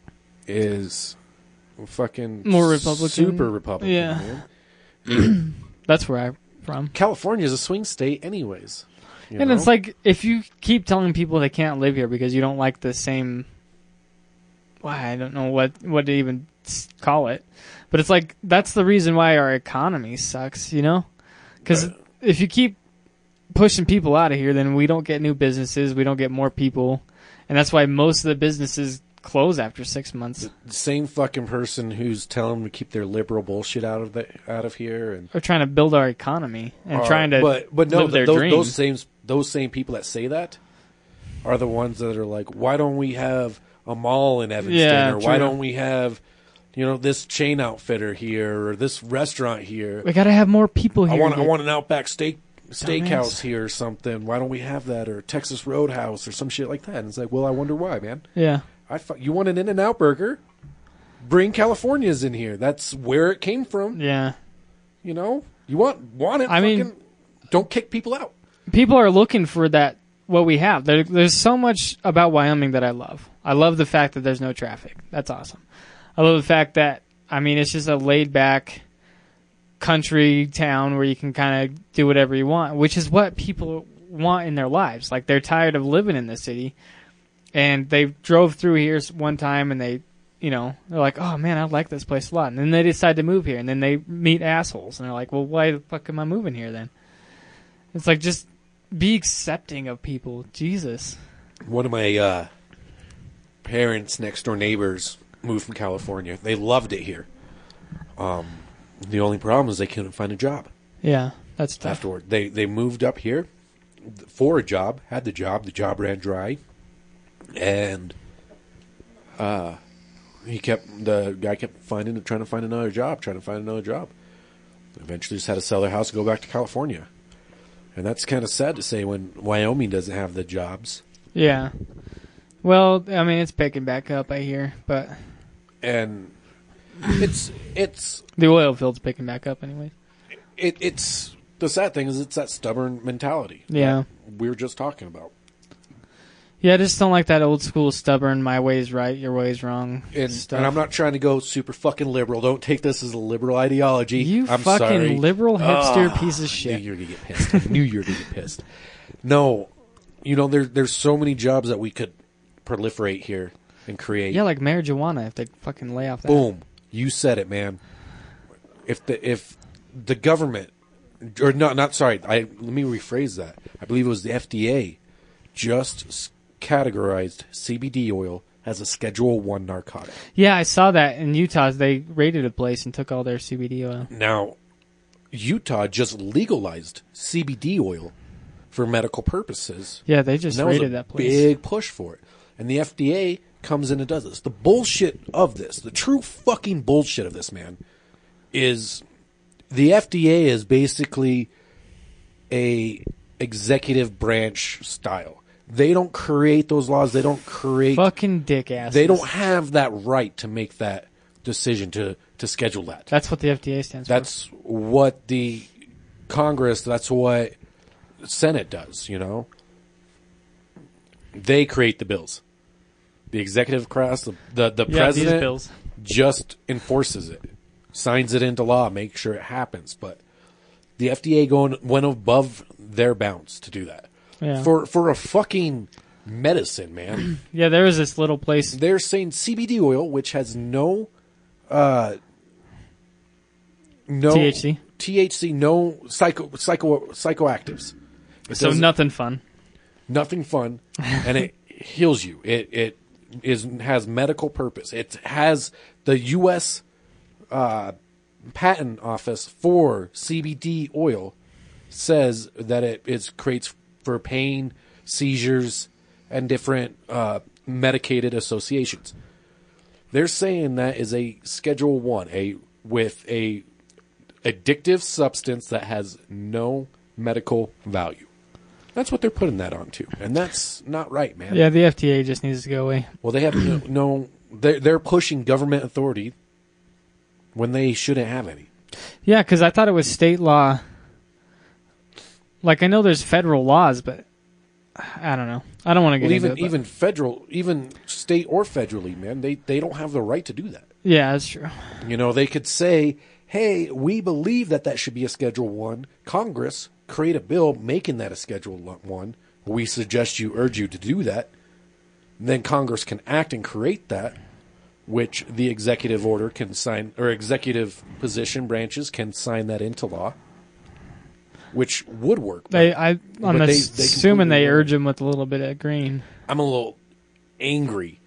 is fucking More Republican. super Republican. Yeah. Man. That's where I'm from. California is a swing state, anyways. you And know? it's like, if you keep telling people they can't live here because you don't like the same, why, I don't know what to even call it, but it's like, that's the reason why our economy sucks, you know? Because if you keep pushing people out of here, then we don't get new businesses, we don't get more people, and that's why most of the businesses close after 6 months. the same fucking person who's telling them to keep their liberal bullshit out of here, and They're trying to build our economy and trying to but no, live their those dreams. those same people that say that are the ones that are like, why don't we have a mall in Evanston, Yeah, or why true. don't we have, this chain outfitter here, or this restaurant here? We gotta have more people here. I want an Outback steakhouse here or something. Why don't we have that, or Texas Roadhouse or some shit like that? And it's like, well, I wonder why, man. Yeah. You want an In-N-Out burger? Bring California's in here. That's where it came from. Yeah. You want it. I mean, don't kick people out. people are looking for that, what we have. There's so much about Wyoming that I love. I love the fact that there's no traffic. That's awesome. I love the fact that, it's just a laid-back country town where you can kind of do whatever you want, which is what people want in their lives. Like, they're tired of living in the city, and they drove through here one time, and they're like, oh, man, I like this place a lot. And then they decide to move here, and then they meet assholes, and they're like, well, why the fuck am I moving here then? It's like, just be accepting of people. Jesus. One of my parents' next-door neighbors moved from California. They loved it here. The only problem is they couldn't find a job. Yeah, that's tough. Afterward, they moved up here for a job, had the job ran dry, and the guy kept trying to find another job. Eventually just had to sell their house and go back to California. And that's kind of sad to say when Wyoming doesn't have the jobs. Yeah. Well, it's picking back up, I hear, but And it's the oil field's picking back up anyway. it's the sad thing is it's that stubborn mentality. Yeah. that we were just talking about. Yeah, I just don't like that old school stubborn, my way's right, your way's wrong And stuff. I'm not trying to go super fucking liberal. Don't take this as a liberal ideology. You I'm fucking sorry. liberal hipster piece of shit. I knew you were gonna get pissed. I knew you were gonna get pissed. No, there's so many jobs that we could proliferate here and create. Yeah, like marijuana, if they fucking lay off that. Boom. You said it, man. If the government, or not sorry, let me rephrase that. I believe it was the FDA just categorized CBD oil as a Schedule 1 narcotic. Yeah, I saw that in Utah. They raided a place and took all their CBD oil. Now, Utah just legalized CBD oil for medical purposes. Yeah, they just And that was raided a that place. big push for it. And the FDA comes in and does this. The bullshit of this, the true fucking bullshit of this, man, is the FDA is basically a executive branch style. They don't create those laws. They don't create... Fucking dick asses. They don't have that right to make that decision to schedule that. That's what the FDA stands That's what the Congress, that's what Senate does, They create the bills. The executive class, the for. Yeah, these president bills. just enforces it, signs it into law, makes sure it happens. But the FDA went above their bounds to do that. Yeah. For a fucking medicine, man. Yeah, there was this little place. They're saying CBD oil, which has no THC, no psychoactives. It So doesn't- nothing fun. nothing fun, and it heals you. It has medical purpose. It has the U.S. Patent Office for CBD oil says that it creates for pain, seizures, and different medicated associations. They're saying that is a Schedule 1, with a addictive substance that has no medical value. That's what they're putting that onto, and that's not right, man. Yeah, the FDA just needs to go away. Well, they have they're pushing government authority when they shouldn't have any. Yeah, because I thought it was state law. Like, I know there's federal laws, but I don't know. I don't want to get into it. Even federal, even state or federally, man, they don't have the right to do that. Yeah, that's true. You know, they could say, hey, we believe that should be a Schedule 1. Congress create a bill making that a Schedule 1. We urge you to do that. And then Congress can act and create that, which the executive order can sign, or executive position branches can sign that into law, which would work. I'm assuming they urge them with a little bit of green. I'm a little angry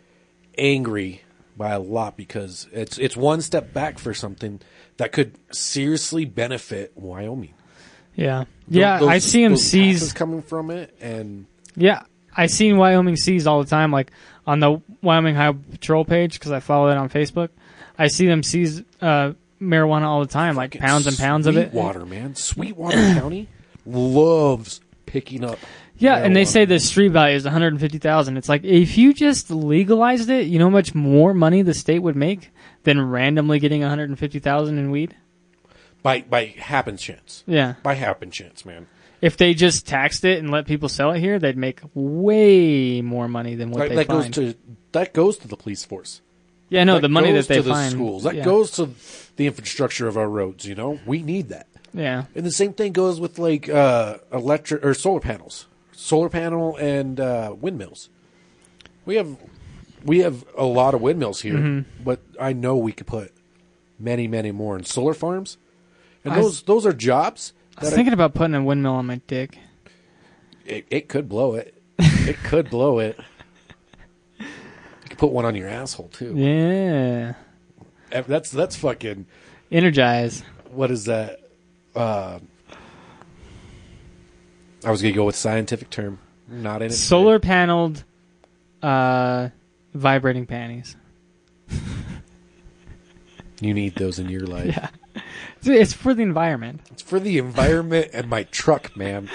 by a lot, because it's one step back for something that could seriously benefit Wyoming. Yeah, I see them seize coming from it, and yeah, I seen Wyoming seized all the time, like on the Wyoming Highway Patrol page, because I follow that on Facebook. I see them seize marijuana all the time, like pounds and pounds of it. Sweetwater, man, Sweetwater County loves picking up. Yeah, and they say the street value is $150,000. It's like, if you just legalized it, you know how much more money the state would make than randomly getting $150,000 in weed? By happenstance. Yeah. By happenstance, man. If they just taxed it and let people sell it here, they'd make way more money than what they find. That goes to the police force. Yeah, no, the money that they find. That goes to the schools. That goes to the infrastructure of our roads, you know? We need that. Yeah. And the same thing goes with, like, electric or solar panels. Solar panel and windmills. We have a lot of windmills here, but I know we could put many, many more in solar farms. And those are jobs. I was thinking about putting a windmill on my dick. It could blow it. It could blow it. You could put one on your asshole too. Yeah. That's fucking energize. What is that? I was gonna go with scientific term. Not in it. Solar paneled, vibrating panties. You need those in your life. Yeah. It's for the environment. It's for the environment and my truck, man.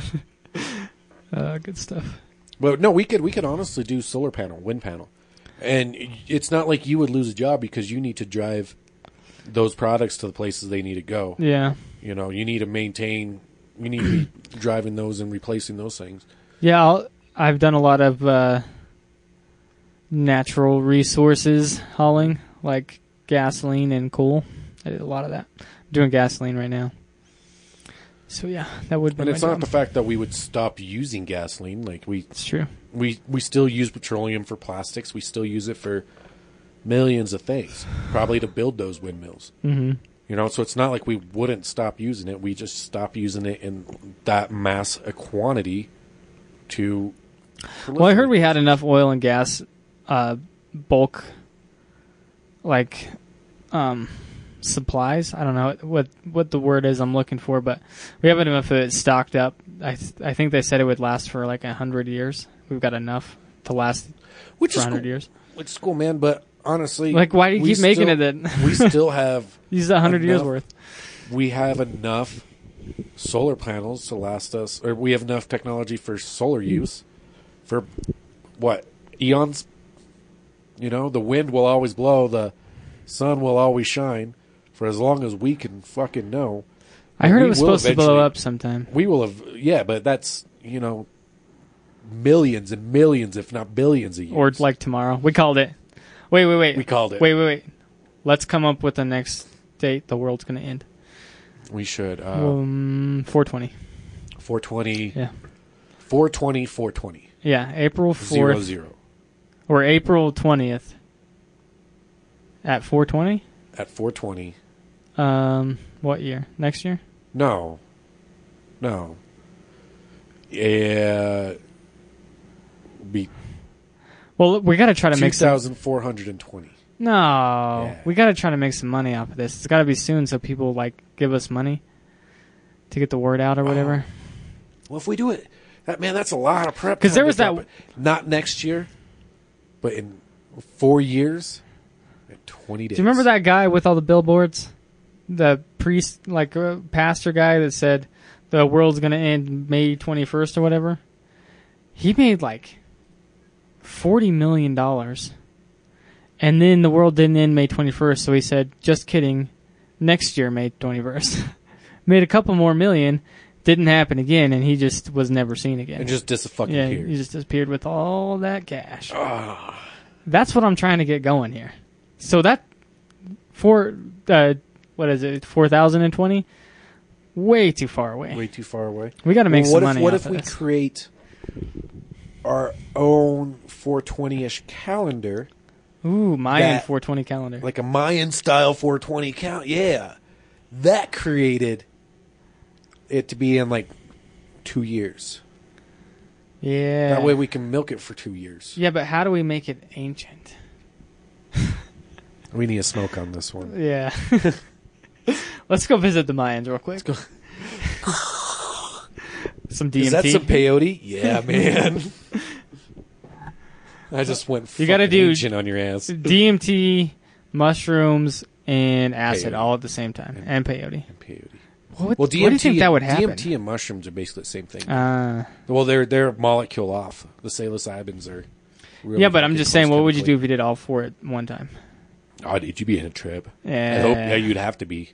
Good stuff. But no, we could honestly do solar panel, wind panel. And it's not like you would lose a job because you need to drive those products to the places they need to go. Yeah. You know, you need to maintain, you need to be driving those and replacing those things. Yeah, I've done a lot of natural resources hauling, like gasoline and coal. I did a lot of that. I'm doing gasoline right now. So yeah, that would be And it's my not job. the fact that we would stop using gasoline. Like It's true. We still use petroleum for plastics. We still use it for millions of things, probably to build those windmills. Mm-hmm. You know, so it's not like we wouldn't stop using it. We just stop using it in that mass quantity to. Well, I heard we had enough oil and gas bulk, like, supplies. I don't know what the word is I'm looking for, but we have enough of it stocked up. I think they said it would last for like 100 years. We've got enough to last for 100 years. Which is cool, man. But honestly, like, why do you keep making it then? We still have use 100 years worth. We have enough solar panels to last us, or we have enough technology for solar use for what, eons? You know, the wind will always blow, the sun will always shine for as long as we can fucking know. I heard it was supposed to blow up sometime. We will have, yeah, but that's, you know, millions and millions, if not billions of years. Or like tomorrow. We called it. Wait. We called it. Wait. Let's come up with the next date the world's going to end. We should. 420. 420. Yeah. 420. Yeah, April 4th. 00. Or April 20th. At 420? At 420. What year? Next year? No. Yeah. Well, we got to try to make some... 2,420. No. Yeah. We got to try to make some money off of this. It's got to be soon so people, like, give us money to get the word out or whatever. Well, if we do it... that's a lot of prep. Because there was that... Not next year, but in 4 years... 20 days. Do you remember that guy with all the billboards? the priest, like pastor guy that said the world's going to end May 21st or whatever, he made like $40 million. And then the world didn't end May 21st, so he said, just kidding, next year, May 21st. Made a couple more million, didn't happen again, and he just was never seen again. And just disappeared. He just disappeared with all that cash. That's what I'm trying to get going here. So that, what is it, 4020? Way too far away. Way too far away. We got to make some money. What off if of we this. create our own 420-ish calendar, Ooh, Mayan that- 420 calendar. like a Mayan style 420 count? Yeah, that created it to be in like 2 years. Yeah. That way we can milk it for 2 years. Yeah, but how do we make it ancient? We need a smoke on this one. Yeah. Let's go visit the Mayans real quick. Let's go. Some DMT. Is that some peyote? Yeah, man. I just went You gotta fucking do- ancient on your ass. DMT, mushrooms, and acid Peyote. all at the same time. And peyote. Peyote. What, Well, what do you think that would happen? DMT and mushrooms are basically the same thing. Uh, Well, they're molecule off. The psilocybins are. Really yeah, but I'm fucking just saying, close what would you do chemically. if you did all four at one time? Oh, did you be in a trip? Yeah. I hope. Yeah, you'd have to be.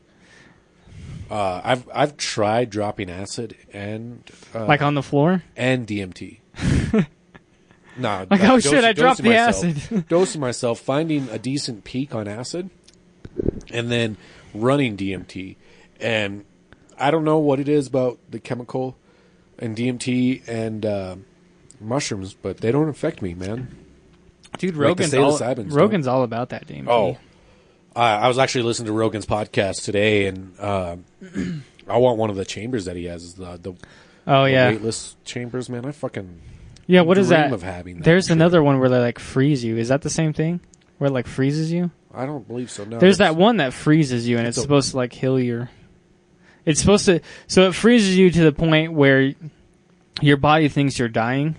I've tried dropping acid and Like on the floor? and DMT. No, Like, oh shit, I dropped the acid. Dosing myself, finding a decent peak on acid, and then running DMT. And I don't know what it is about the chemical and DMT and mushrooms, but they don't affect me, man. Dude, Like the psilocybins, don't. Rogan's all about that DMT. Oh, I was actually listening to Rogan's podcast today, and I want one of the chambers that he has. Is the Oh, yeah. weightless chambers, man. I fucking Yeah, what is dream that? of having that There's shit. another one where they like freeze you. Is that the same thing? Where it like freezes you? I don't believe so. No, There's it's- that one that freezes you, and it's It's a- supposed to like heal your. It's supposed to. So it freezes you to the point where your body thinks you're dying.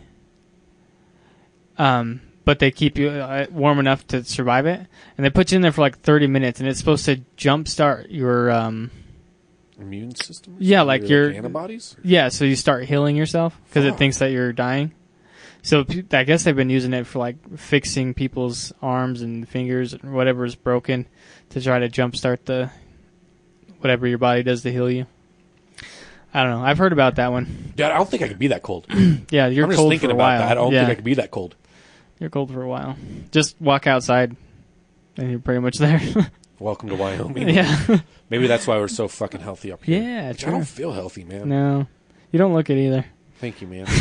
But they keep you warm enough to survive it, and they put you in there for like 30 minutes, and it's supposed to jumpstart your. immune system. Yeah, like your antibodies. Yeah, so you start healing yourself because it Fuck. thinks that you're dying. So I guess they've been using it for like fixing people's arms and fingers and whatever's broken to try to jumpstart the whatever your body does to heal you. I don't know. I've heard about that one. Yeah, I don't think I could be that cold. Yeah, you're I'm just cold thinking for a about while. that. I don't yeah, think I could be that cold. you're cold for a while. Just walk outside, and you're pretty much there. Welcome to Wyoming. yeah, Maybe that's why we're so fucking healthy up here. yeah. Which I True. don't feel healthy, man. No, you don't look it either. Thank you, man.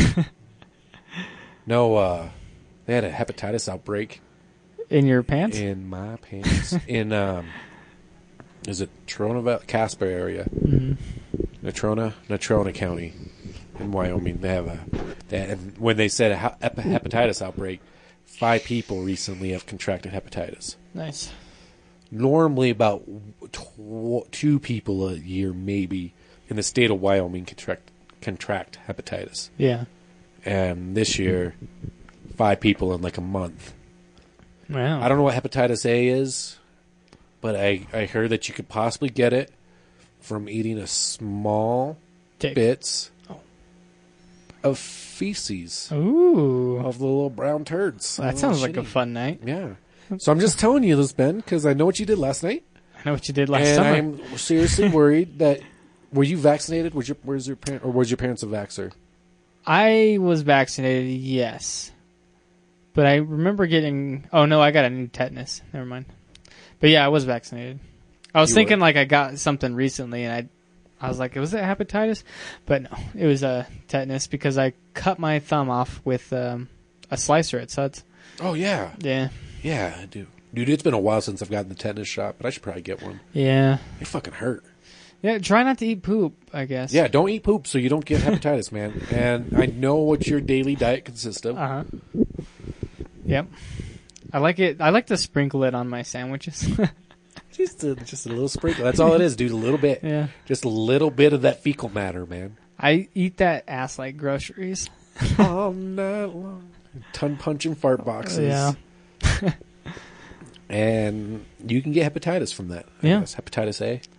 No, they had a hepatitis outbreak In your pants? in my pants in is it Trona Casper area, Natrona County in Wyoming. They have and when they said a hepatitis outbreak, 5 people recently have contracted hepatitis. Nice. Normally, about 2 people a year, maybe, in the state of Wyoming contract hepatitis. Yeah. And this year, 5 people in like a month. Wow. I don't know what hepatitis A is, but I heard that you could possibly get it from eating a small Tick. bits of feces Ooh. of the little brown turds. That Oh, sounds like a shitty. fun night. Yeah. So I'm just telling you this, Ben, because I know what you did last night. I know what you did last And summer. I'm seriously worried that were you vaccinated? Was your parents a vaxxer? I was vaccinated, yes. But I remember getting... Oh, no, I got a new tetanus. Never mind. But yeah, I was vaccinated. I was You thinking were? like I got something recently, and I was like, was it hepatitis? But no, it was tetanus because I cut my thumb off with a slicer at Suds. Oh yeah, Yeah. yeah, I do. Dude, it's been a while since I've gotten the tetanus shot, but I should probably get one. Yeah. They fucking hurt. Yeah, try not to eat poop, I guess. Yeah, don't eat poop so you don't get hepatitis, man. And I know what your daily diet consists of. Uh-huh. Yep. I like it. I like to sprinkle it on my sandwiches. Just a little sprinkle. That's all it is, dude. A little bit. Yeah. Just a little bit of that fecal matter, man. I eat that ass like groceries. All night long. Ton punching fart boxes. Yeah. And you can get hepatitis from that. I Yeah. guess. Hepatitis A.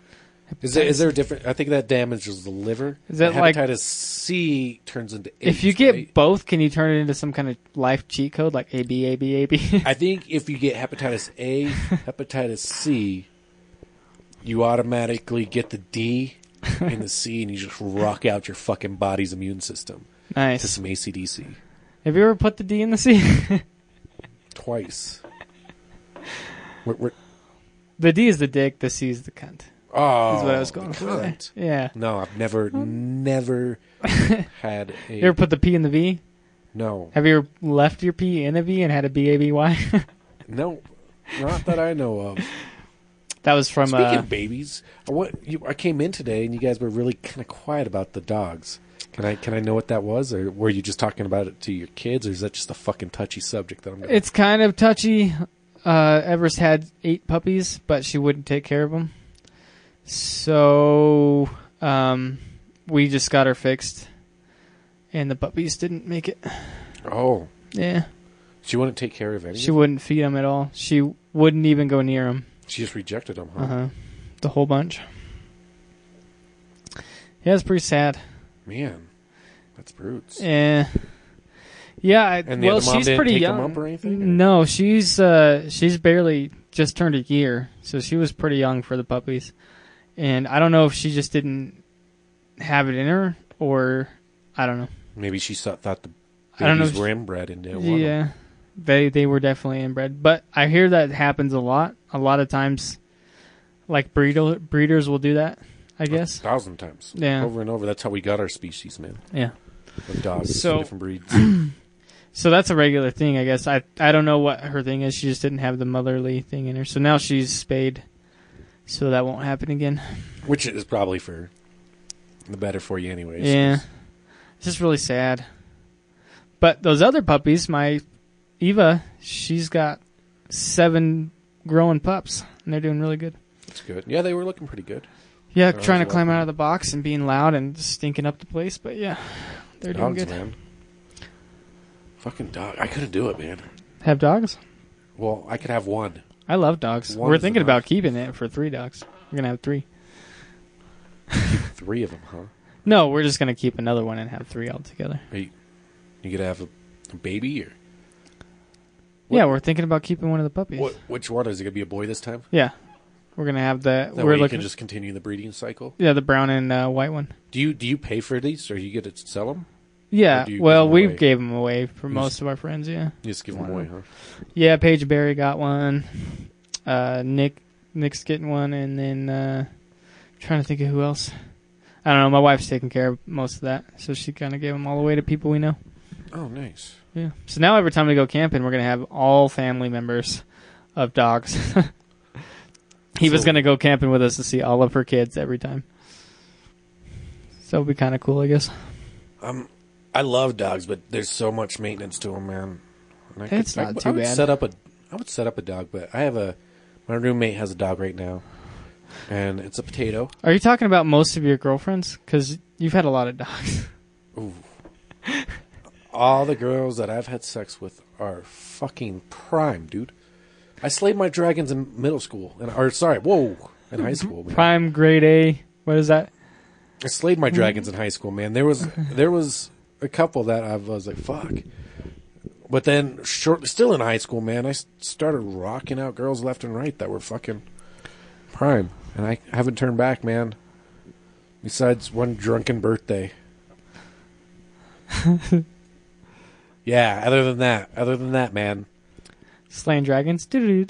Is there a different? I think that damages the liver. Is that like- hepatitis C turns into AIDS, If you get right? both, can you turn it into some kind of life cheat code like AB, AB, AB? I think if you get hepatitis A, hepatitis C, you automatically get the D and the C, and you just rock out your fucking body's immune system to Nice. some AC/DC. Have you ever put the D in the C? Twice. We're, The D is the dick, the C is the cunt. oh, Is what I was going for there. cunt. Yeah. No, I've never had a... You ever put the P in the V? No. Have you ever left your P in a V and had a BABY? No, not that I know of. That was from Speaking of babies, I came in today and you guys were really kind of quiet about the dogs. Can I know what that was, or were you just talking about it to your kids, or is that just a fucking touchy subject that I'm gonna... It's kind of touchy. Everest had 8 puppies, but she wouldn't take care of them. So we just got her fixed, and the puppies didn't make it. Oh, Yeah. she wouldn't take care of any. She wouldn't feed them at all. She wouldn't even go near them. She just rejected them, huh? Uh-huh. The whole bunch. Yeah, it's pretty sad. Man, that's brutes. Yeah, And the well, other mom she's didn't pretty take young. them up or anything? No, she's barely just turned a year, so she was pretty young for the puppies. And I don't know if she just didn't have it in her, or I don't know. Maybe she thought the I don't know babies if were inbred and didn't want them. Yeah, they were definitely inbred, but I hear that happens a lot. A lot of times, like breeders will do that. I guess. 1,000 times. Yeah. Over and over. That's how we got our species, man. Yeah. With dogs. So- Different breeds. So that's a regular thing, I guess. I don't know what her thing is. She just didn't have the motherly thing in her. So now she's spayed. So that won't happen again. Which is probably for the better for you anyways. Yeah. It's just really sad. But those other puppies, my Eva, she's got 7 growing pups. And they're doing really good. That's good. Yeah, they were looking pretty good. Yeah, They're trying to always climb welcome. out of the box and being loud and stinking up the place. But yeah, they're doing Dogs, good. man. Fucking dog. I couldn't do it, man. Have dogs? Well, I could have one. I love dogs. One's We're thinking enough. about keeping it for 3 dogs. We're going to have 3. 3 of them, huh? No, we're just going to keep another one and have 3 altogether. Are you gonna have a baby or Yeah, we're thinking about keeping one of the puppies. which one is it? Gonna be a boy this time? Yeah. We're going to have the... That we're way you looking can just continue the breeding cycle. Yeah, the brown and white one. Do you pay for these, or you get to sell them? Yeah, Or do you well, give 'em we away? gave them away for You most just- of our friends, yeah. You just give them away, huh? Yeah, Paige Berry got one. Nick's getting one, and then trying to think of who else. I don't know. My wife's taking care of most of that, so she kind of gave them all away to people we know. Oh, nice. Yeah. So now every time we go camping, we're gonna have all family members of dogs. He was So- gonna go camping with us to see all of her kids every time. So it'll be kind of cool, I guess. I love dogs, but there's so much maintenance to them, man. And It's not too I would bad. I would set up a dog, but my roommate has a dog right now, and it's a potato. Are you talking about most of your girlfriends? Because you've had a lot of dogs. Ooh. All the girls that I've had sex with are fucking prime, dude. I slayed my dragons in middle school, in high school. Man. Prime grade A. What is that? I slayed my dragons in high school, man. There was a couple that I was like, fuck. But then, still in high school, man, I started rocking out girls left and right that were fucking prime, and I haven't turned back, man. Besides one drunken birthday. Yeah. Other than that, man. Slaying dragons.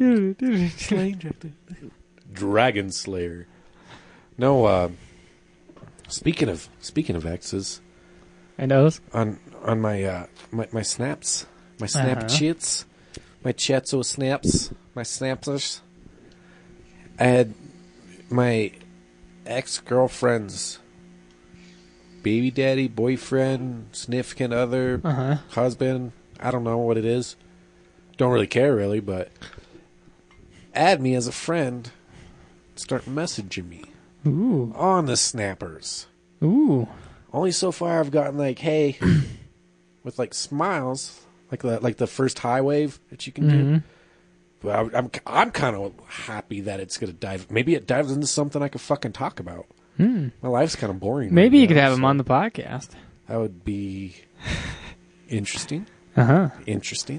Dragon Slayer. No. Speaking of exes, I know. on my my snaps, my Snapchats, my Chatso snaps, my snapsers. I had my ex-girlfriend's baby daddy, boyfriend, significant other, husband. I don't know what it is. Don't really care, really, but add me as a friend. Start messaging me Ooh. on the snappers. Ooh. Only so far I've gotten like, hey, with like smiles, like the first high wave that you can do. But I'm kind of happy that it's going to dive. Maybe it dives into something I could fucking talk about. My life's kind of boring. Maybe right you could now, have him so on the podcast. That would be interesting. Interesting.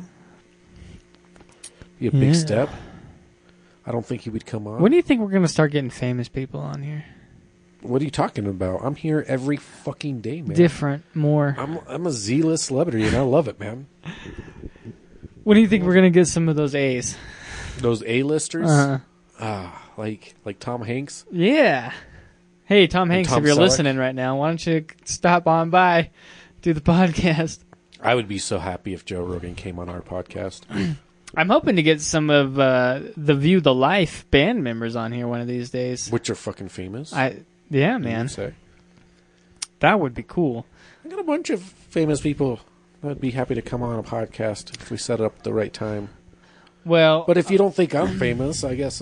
Be a big step. I don't think he would come on. When do you think we're going to start getting famous people on here? What are you talking about? I'm here every fucking day, man. Different, more. I'm a Z-list celebrity, and I love it, man. When do you think we're going to get some of those A's? Those A-listers? Like Tom Hanks? Yeah. Hey, Tom Hanks, Tom if you're Selleck? listening right now, why don't you stop on by, do the podcast? I would be so happy if Joe Rogan came on our podcast. I'm hoping to get some of the View the Life band members on here one of these days. Which are fucking famous. Yeah, you man. would say. That would be cool. I got a bunch of famous people that'd be happy to come on a podcast if we set it up at the right time. Well, But if you don't think I'm famous, I guess...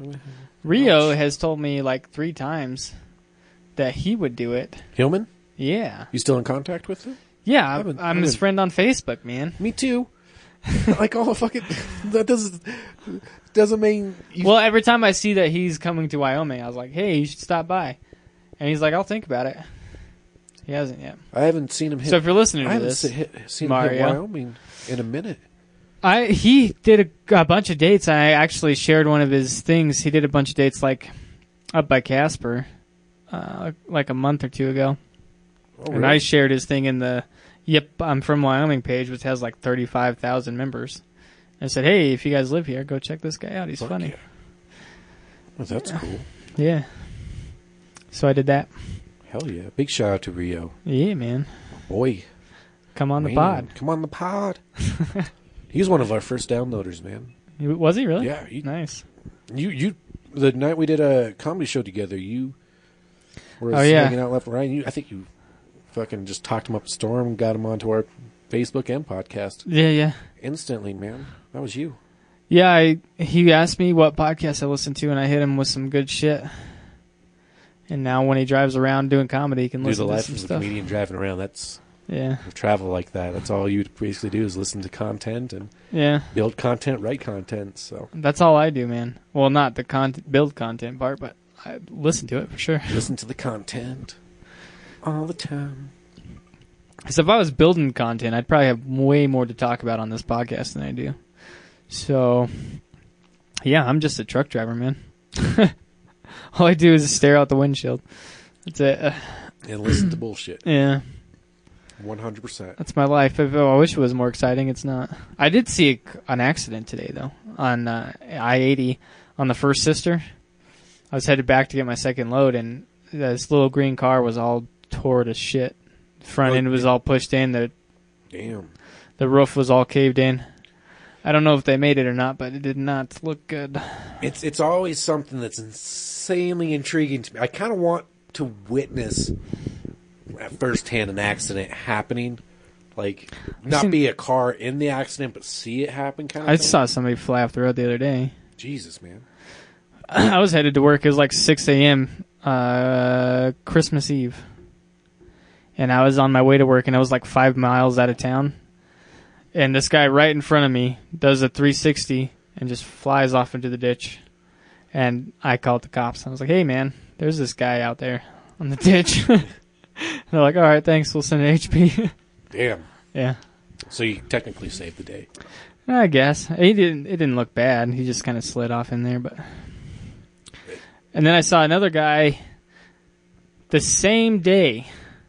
Rio has told me like 3 times that he would do it. Hillman? Yeah. You still in contact with him? Yeah, haven't- I'm his friend on Facebook, man. Me too. Like all the fucking... That doesn't mean... Well, every time I see that he's coming to Wyoming, I was like, hey, you should stop by. And he's like, I'll think about it. He hasn't yet. I haven't seen him hit... So if you're listening I to haven't this, seen him Mario. hit Wyoming in a minute. He did a bunch of dates. I actually shared one of his things. He did a bunch of dates like up by Casper like a month or 2 ago. Oh, And really? I shared his thing in the Yep, I'm from Wyoming page, which has like 35,000 members. And I said, hey, if you guys live here, go check this guy out. He's Fuck funny. yeah. Well, that's cool. Yeah. So I did that. Hell yeah. Big shout out to Rio. Yeah, man. Boy. Come on the Man, pod. Come on the pod. He was one of our first downloaders, man. Was he really? Yeah. Nice. You. The night we did a comedy show together, you were yeah. hanging out left and right. I think you fucking just talked him up a storm, got him onto our Facebook and podcast. Yeah. Instantly, man. That was you. Yeah, he asked me what podcast I listened to, and I hit him with some good shit. And now when he drives around doing comedy, he can Do listen the to life some of a stuff. comedian driving around. That's Yeah. travel like that. That's all you basically do is listen to content and Yeah. build content, write content. So That's all I do, man. Well, not the build content part, but I listen to it for sure. listen to the content all the time. So if I was building content, I'd probably have way more to talk about on this podcast than I do. So, yeah, I'm just a truck driver, man. All I do is stare out the windshield. That's it. And listen to bullshit. Yeah, 100%. that's my life. I wish it was more exciting. It's not. I did see an accident today, though, on I-80 on the First Sister. I was headed back to get my second load, and this little green car was all tore to shit. Front end was all pushed in. Damn. The roof was all caved in. I don't know if they made it or not, but it did not look good. It's always something that's insanely intriguing to me. I kind of want to witness at firsthand an accident happening. Like, not be a car in the accident, but see it happen kind of I thing. saw somebody fly off the road the other day. Jesus, man. I was headed to work. It was like 6 a.m. Christmas Eve. And I was on my way to work, and I was like 5 miles out of town. And this guy right in front of me does a 360 and just flies off into the ditch. And I called the cops. I was like, hey, man, there's this guy out there on the ditch. They're like, all right, thanks. We'll send an HP. Damn. Yeah. So you technically saved the day. I guess. It didn't look bad. He just kind of slid off in there. And then I saw another guy the same day.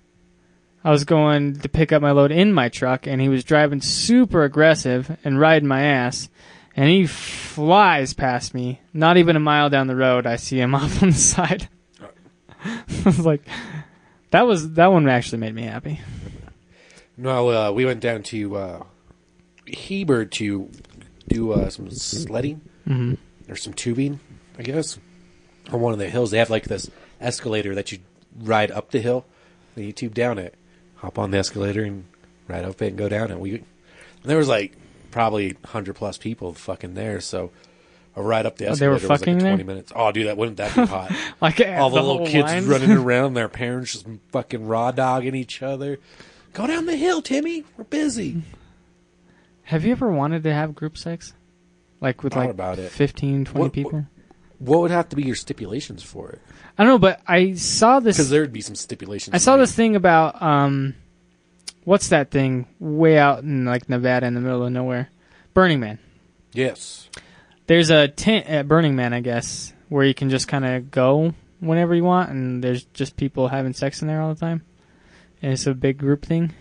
I was going to pick up my load in my truck, and he was driving super aggressive and riding my ass. And he flies past me. Not even a mile down the road, I see him off on the side. I was like, that one actually made me happy. No, we went down to Heber to do some sledding or some tubing, I guess, on one of the hills. They have like this escalator that you ride up the hill, and you tube down it, hop on the escalator, and ride up it and go down it. There was like probably 100+ people fucking there, so a ride up the they escalator were was like fucking 20 there? minutes. Oh, dude, wouldn't that be hot? Like All the little whole kids lines? running around, their parents just fucking raw dogging each other. Go down the hill, Timmy. We're busy. Have you ever wanted to have group sex? like with Thought like about it. 15, 20 What- people. What would have to be your stipulations for it? I don't know, but I saw this. Because there would be some stipulations. I saw for this thing about what's that thing way out in like Nevada in the middle of nowhere? Burning Man. Yes. There's a tent at Burning Man, I guess, where you can just kind of go whenever you want, and there's just people having sex in there all the time, and it's a big group thing.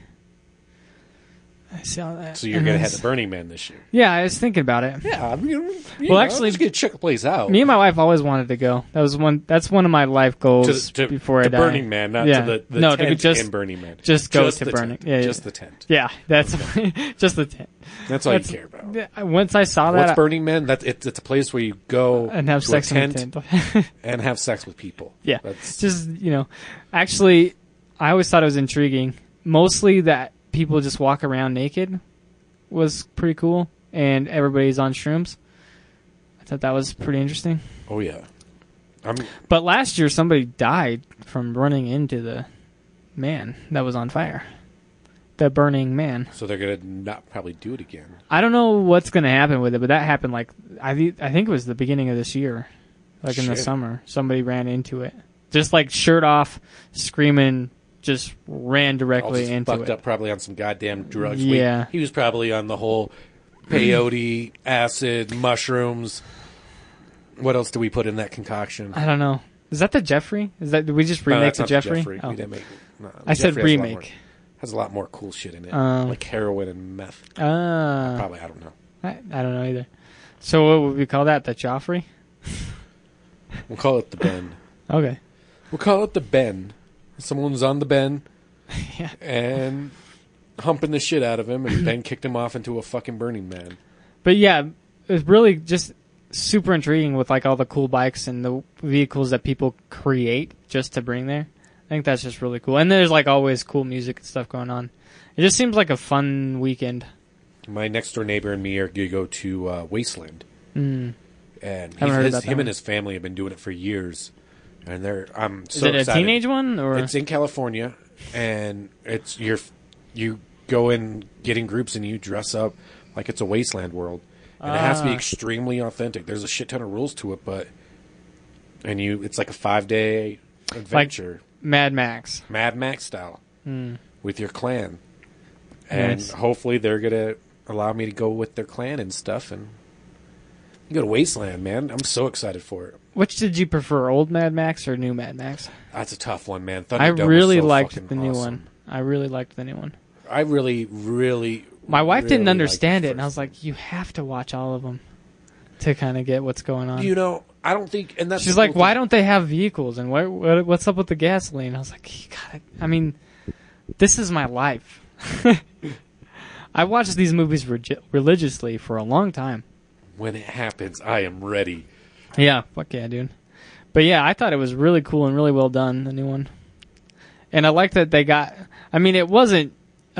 I saw that. So you're going to head to Burning Man this year? Yeah, I was thinking about it. Yeah. I mean, Actually, just get check the place out. Me and my wife always wanted to go. That's one of my life goals before I die. Burning Man, not to the no, tent just in Burning Man. Just go Just to the Burning. tent. Yeah, Just the tent. Yeah, that's just the tent. That's all you care about. Once I saw that, What's Burning Man? It's a place where you go and have to sex a tent, in the tent. and have sex with people. Yeah, That's just actually, I always thought it was intriguing. Mostly that people just walk around naked was pretty cool, and everybody's on shrooms. I thought that was pretty interesting. oh yeah. But last year, somebody died from running into the man that was on fire. The Burning Man. So they're gonna not probably do it again. I don't know what's going to happen with it, but that happened like I think it was the beginning of this year, like in the Shit. summer. Somebody ran into it, just like shirt off, screaming, just ran All directly just into fucked it. up, probably on some goddamn drugs. Yeah. He was probably on the whole peyote, acid, mushrooms. What else do we put in that concoction? I don't know. Is that the Jeffrey? Did we just No, remake that's the not Jeffrey? We didn't make. No, I said Jeffrey has a lot remake. has a lot more cool shit in it, Um, like heroin and meth. Probably, I don't know. I don't know either. So what would we call that? The Joffrey? We'll call it the Ben. Okay. We'll call it the Ben. Someone's on the Ben Yeah. and humping the shit out of him, and Ben kicked him off into a fucking Burning Man. But yeah, it was really just super intriguing with like all the cool bikes and the vehicles that people create just to bring there. I think that's just really cool. And there's like always cool music and stuff going on. It just seems like a fun weekend. My next door neighbor and me are going to go to Wasteland. Mm. And Haven't heard about that him one. and his family have been doing it for years. And I'm Is so it a excited. teenage one or? It's in California, and it's you go in, get in groups, and you dress up like it's a wasteland world, and it has to be extremely authentic. There's a shit ton of rules to it, it's like a 5-day adventure, Mad Max. Mad Max style, with your clan, and Nice. hopefully they're gonna allow me to go with their clan and stuff, and you go to Wasteland, man. I'm so excited for it. Which did you prefer, old Mad Max or new Mad Max? That's a tough one, man. I Thunderdome was really so liked fucking the new awesome. one. I really liked the new one. I really, really. My wife really didn't understand liked it, and I was like, "You have to watch all of them to kind of get what's going on." You know, I don't think, and that's She's the like, cool "Why thing. don't they have vehicles? And what's up with the gasoline?" I was like, "You gotta." I mean, this is my life. I watched these movies religiously for a long time. When it happens, I am ready. Yeah, fuck yeah, dude. But yeah, I thought it was really cool and really well done, the new one. And I like that they got. I mean, it wasn't.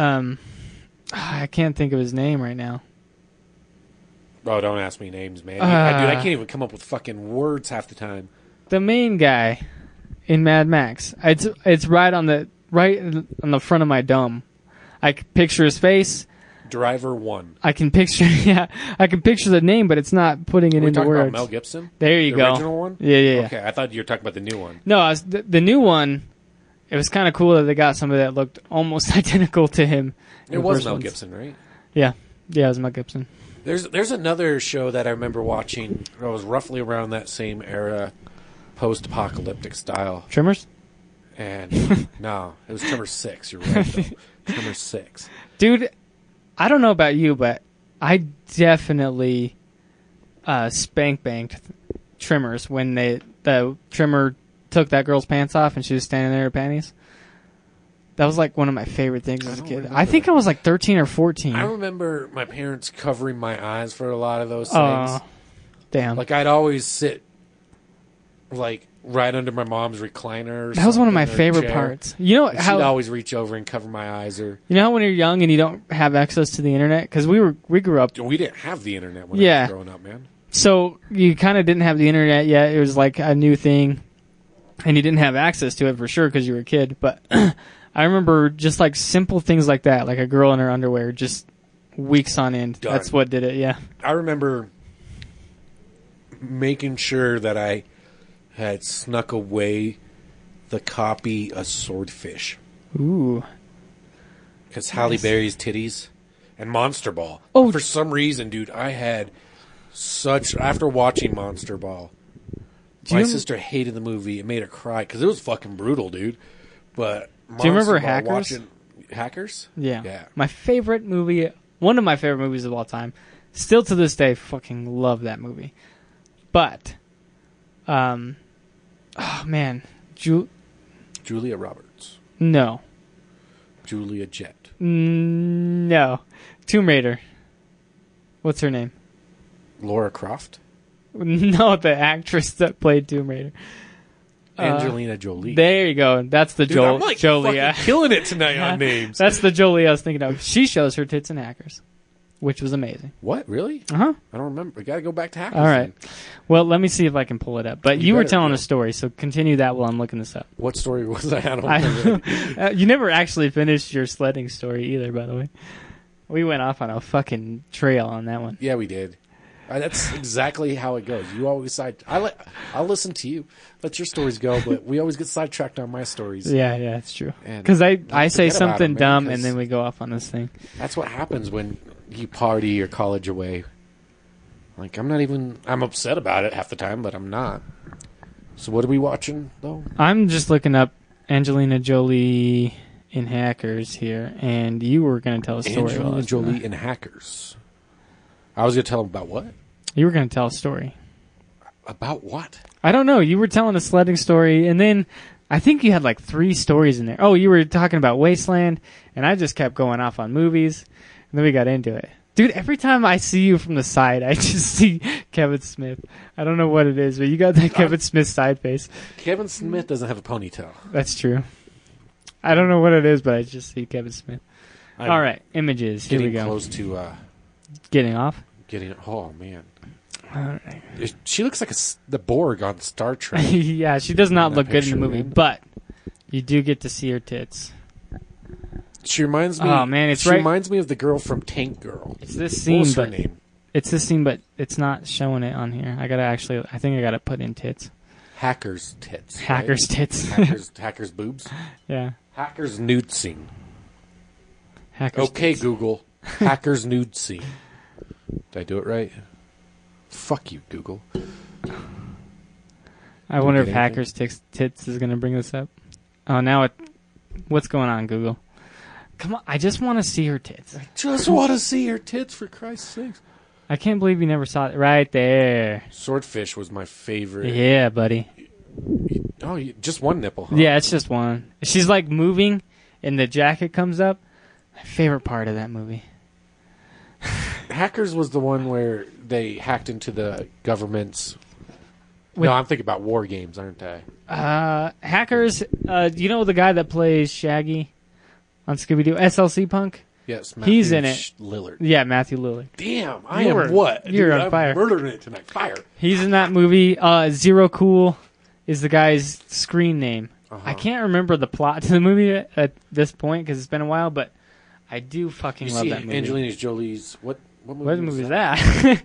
I can't think of his name right now. Oh, don't ask me names, man. Dude, I can't even come up with fucking words half the time. The main guy in Mad Max. It's right on the front of my dome. I can picture his face. Driver 1. I can picture the name, but it's not putting it Are we into talking words. about Mel Gibson? There you the go. original one? Yeah. Okay, I thought you were talking about the new one. No, the new one. It was kind of cool that they got somebody that looked almost identical to him. in It the was first Mel ones. Gibson, right? Yeah, it was Mel Gibson. There's another show that I remember watching. It was roughly around that same era, post-apocalyptic style. Trimmers? And no, it was Tremor 6. You're right, though. Tremor 6. Dude, I don't know about you, but I definitely spank banked Trimmers when the trimmer took that girl's pants off and she was standing there in her panties. That was like one of my favorite things as a kid. I think I was like 13 or 14. I remember my parents covering my eyes for a lot of those things. Oh, damn. Like I'd always sit like right under my mom's recliner. Or That was one of my something, or favorite chair. parts. You know And how she'd always reach over and cover my eyes, or you know how when you're young and you don't have access to the internet, because we grew up. we didn't have the internet when I Yeah. was growing up, man. So you kind of didn't have the internet yet. It was like a new thing, and you didn't have access to it for sure because you were a kid. But I remember just like simple things like that, like a girl in her underwear, just weeks on end. Done. That's what did it. Yeah. I remember making sure that I had snuck away the copy of Swordfish. Ooh. Because Halle Berry's titties and Monster Ball. Oh. For some reason, dude, I had such... After watching Monster Ball, my sister hated the movie. It made her cry because it was fucking brutal, dude. But Do you remember Monster Ball, Hackers? Hackers? Yeah. Yeah. My favorite movie, one of my favorite movies of all time. Still to this day, fucking love that movie. But, oh man, Julia Roberts. no. Julia Jett. No. Tomb Raider. What's her name? Laura Croft. No, the actress that played Tomb Raider. Angelina Jolie. There you go. That's the Dude, I'm like Jolie. fucking killing it tonight on names. That's the Jolie I was thinking of. She shows her tits in Hackers, which was amazing. What? Really? Uh-huh. I don't remember. I gotta go back to Hackers. All right. then. Well, let me see if I can pull it up. But you were better telling go. a story, so continue that while I'm looking this up. What story was I? I don't remember. You never actually finished your sledding story either, by the way. We went off on a fucking trail on that one. Yeah, we did. That's exactly how it goes. You always I'll listen to you. Let your stories go, but we always get sidetracked on my stories. Yeah, that's true. And Because I don't say forget about something it, man, dumb because and then we go off on this thing. That's what happens when you party your college away. Like, I'm upset about it half the time, but I'm not. So what are we watching, though? I'm just looking up Angelina Jolie in Hackers here, and you were going to tell a story. while I Angelina was doing Jolie that. in Hackers. I was going to tell them about what? You were going to tell a story. About what? I don't know. You were telling a sledding story, and then I think you had like 3 stories in there. Oh, you were talking about Wasteland, and I just kept going off on movies, and then we got into it. Dude, every time I see you from the side, I just see Kevin Smith. I don't know what it is, but you got that Kevin Smith side face. Kevin Smith doesn't have a ponytail. That's true. I don't know what it is, but I just see Kevin Smith. I'm All right, images. Here we Getting go. close to Getting off. getting... Oh, man. All right. She looks like the Borg on Star Trek. Yeah, she does not In that look good in picture, the movie, man. but you do get to see her tits. She reminds me... Oh, man, it's she right- reminds me of the girl from Tank Girl. It's this What scene, was her but name? it's this scene, but it's not showing it on here. I think I gotta put in tits. Hacker's tits. right? Hacker's tits. Hacker's boobs. Yeah. Hacker's nude scene. Hacker's Okay, tits. Google. Hacker's nude scene. Did I do it right? Fuck you, Google. I wonder if get anything? Hacker's tits is gonna bring this up. Oh, now it. What's going on, Google? Come on, I just want to see her tits. Just want to see her tits, for Christ's sakes. I can't believe you never saw it. Right there. Swordfish was my favorite. Yeah, buddy. Oh, just one nipple, huh? Yeah, it's just one. She's like moving, and the jacket comes up. My favorite part of that movie. Hackers was the one where they hacked into the government's... With- No, I'm thinking about war games, aren't I? Hackers. You know the guy that plays Shaggy on Scooby-Doo? SLC Punk? Yes, He's in it. Lillard. Yeah, Matthew Lillard. Damn, I You am were- what? you're Dude, on I'm fire. murdering it tonight. Fire. He's in that movie. Zero Cool is the guy's screen name. Uh-huh. I can't remember the plot to the movie at this point because it's been a while, but I do fucking You love see that movie. Angelina Jolie's... What movie, What movie is that?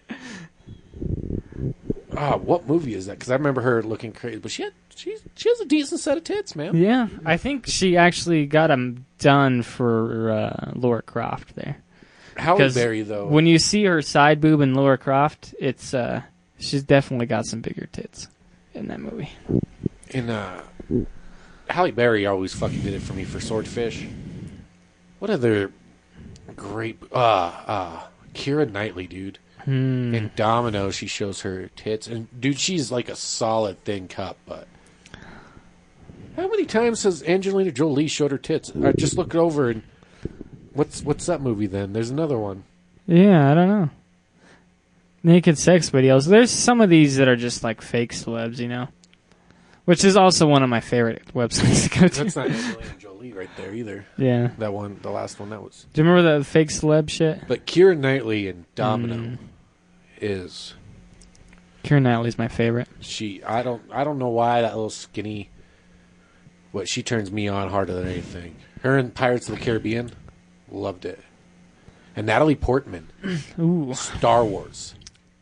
What movie is that? Because I remember her looking crazy. But she has a decent set of tits, man. Yeah, I think she actually got them done for Laura Croft there. Halle 'Cause Berry, though. When you see her side boob in Laura Croft, it's she's definitely got some bigger tits in that movie. In Halle Berry always fucking did it for me for Swordfish. What other great... Keira Knightley, dude. In Domino, she shows her tits. And, dude, she's like a solid thin cup, but... How many times has Angelina Jolie showed her tits? I just looked over and... What's that movie, then? There's another one. Yeah, I don't know. Naked sex videos. There's some of these that are just like fake celebs, you know? Which is also one of my favorite websites to go to. That's not Angelina Jolie right there, either. Yeah. That one, the last one, that was... Do you remember the fake celeb shit? But Keira Knightley in Domino is... Keira Knightley's my favorite. I don't know why that little skinny... she turns me on harder than anything. Her in Pirates of the Caribbean, loved it. And Natalie Portman, Ooh. Star Wars.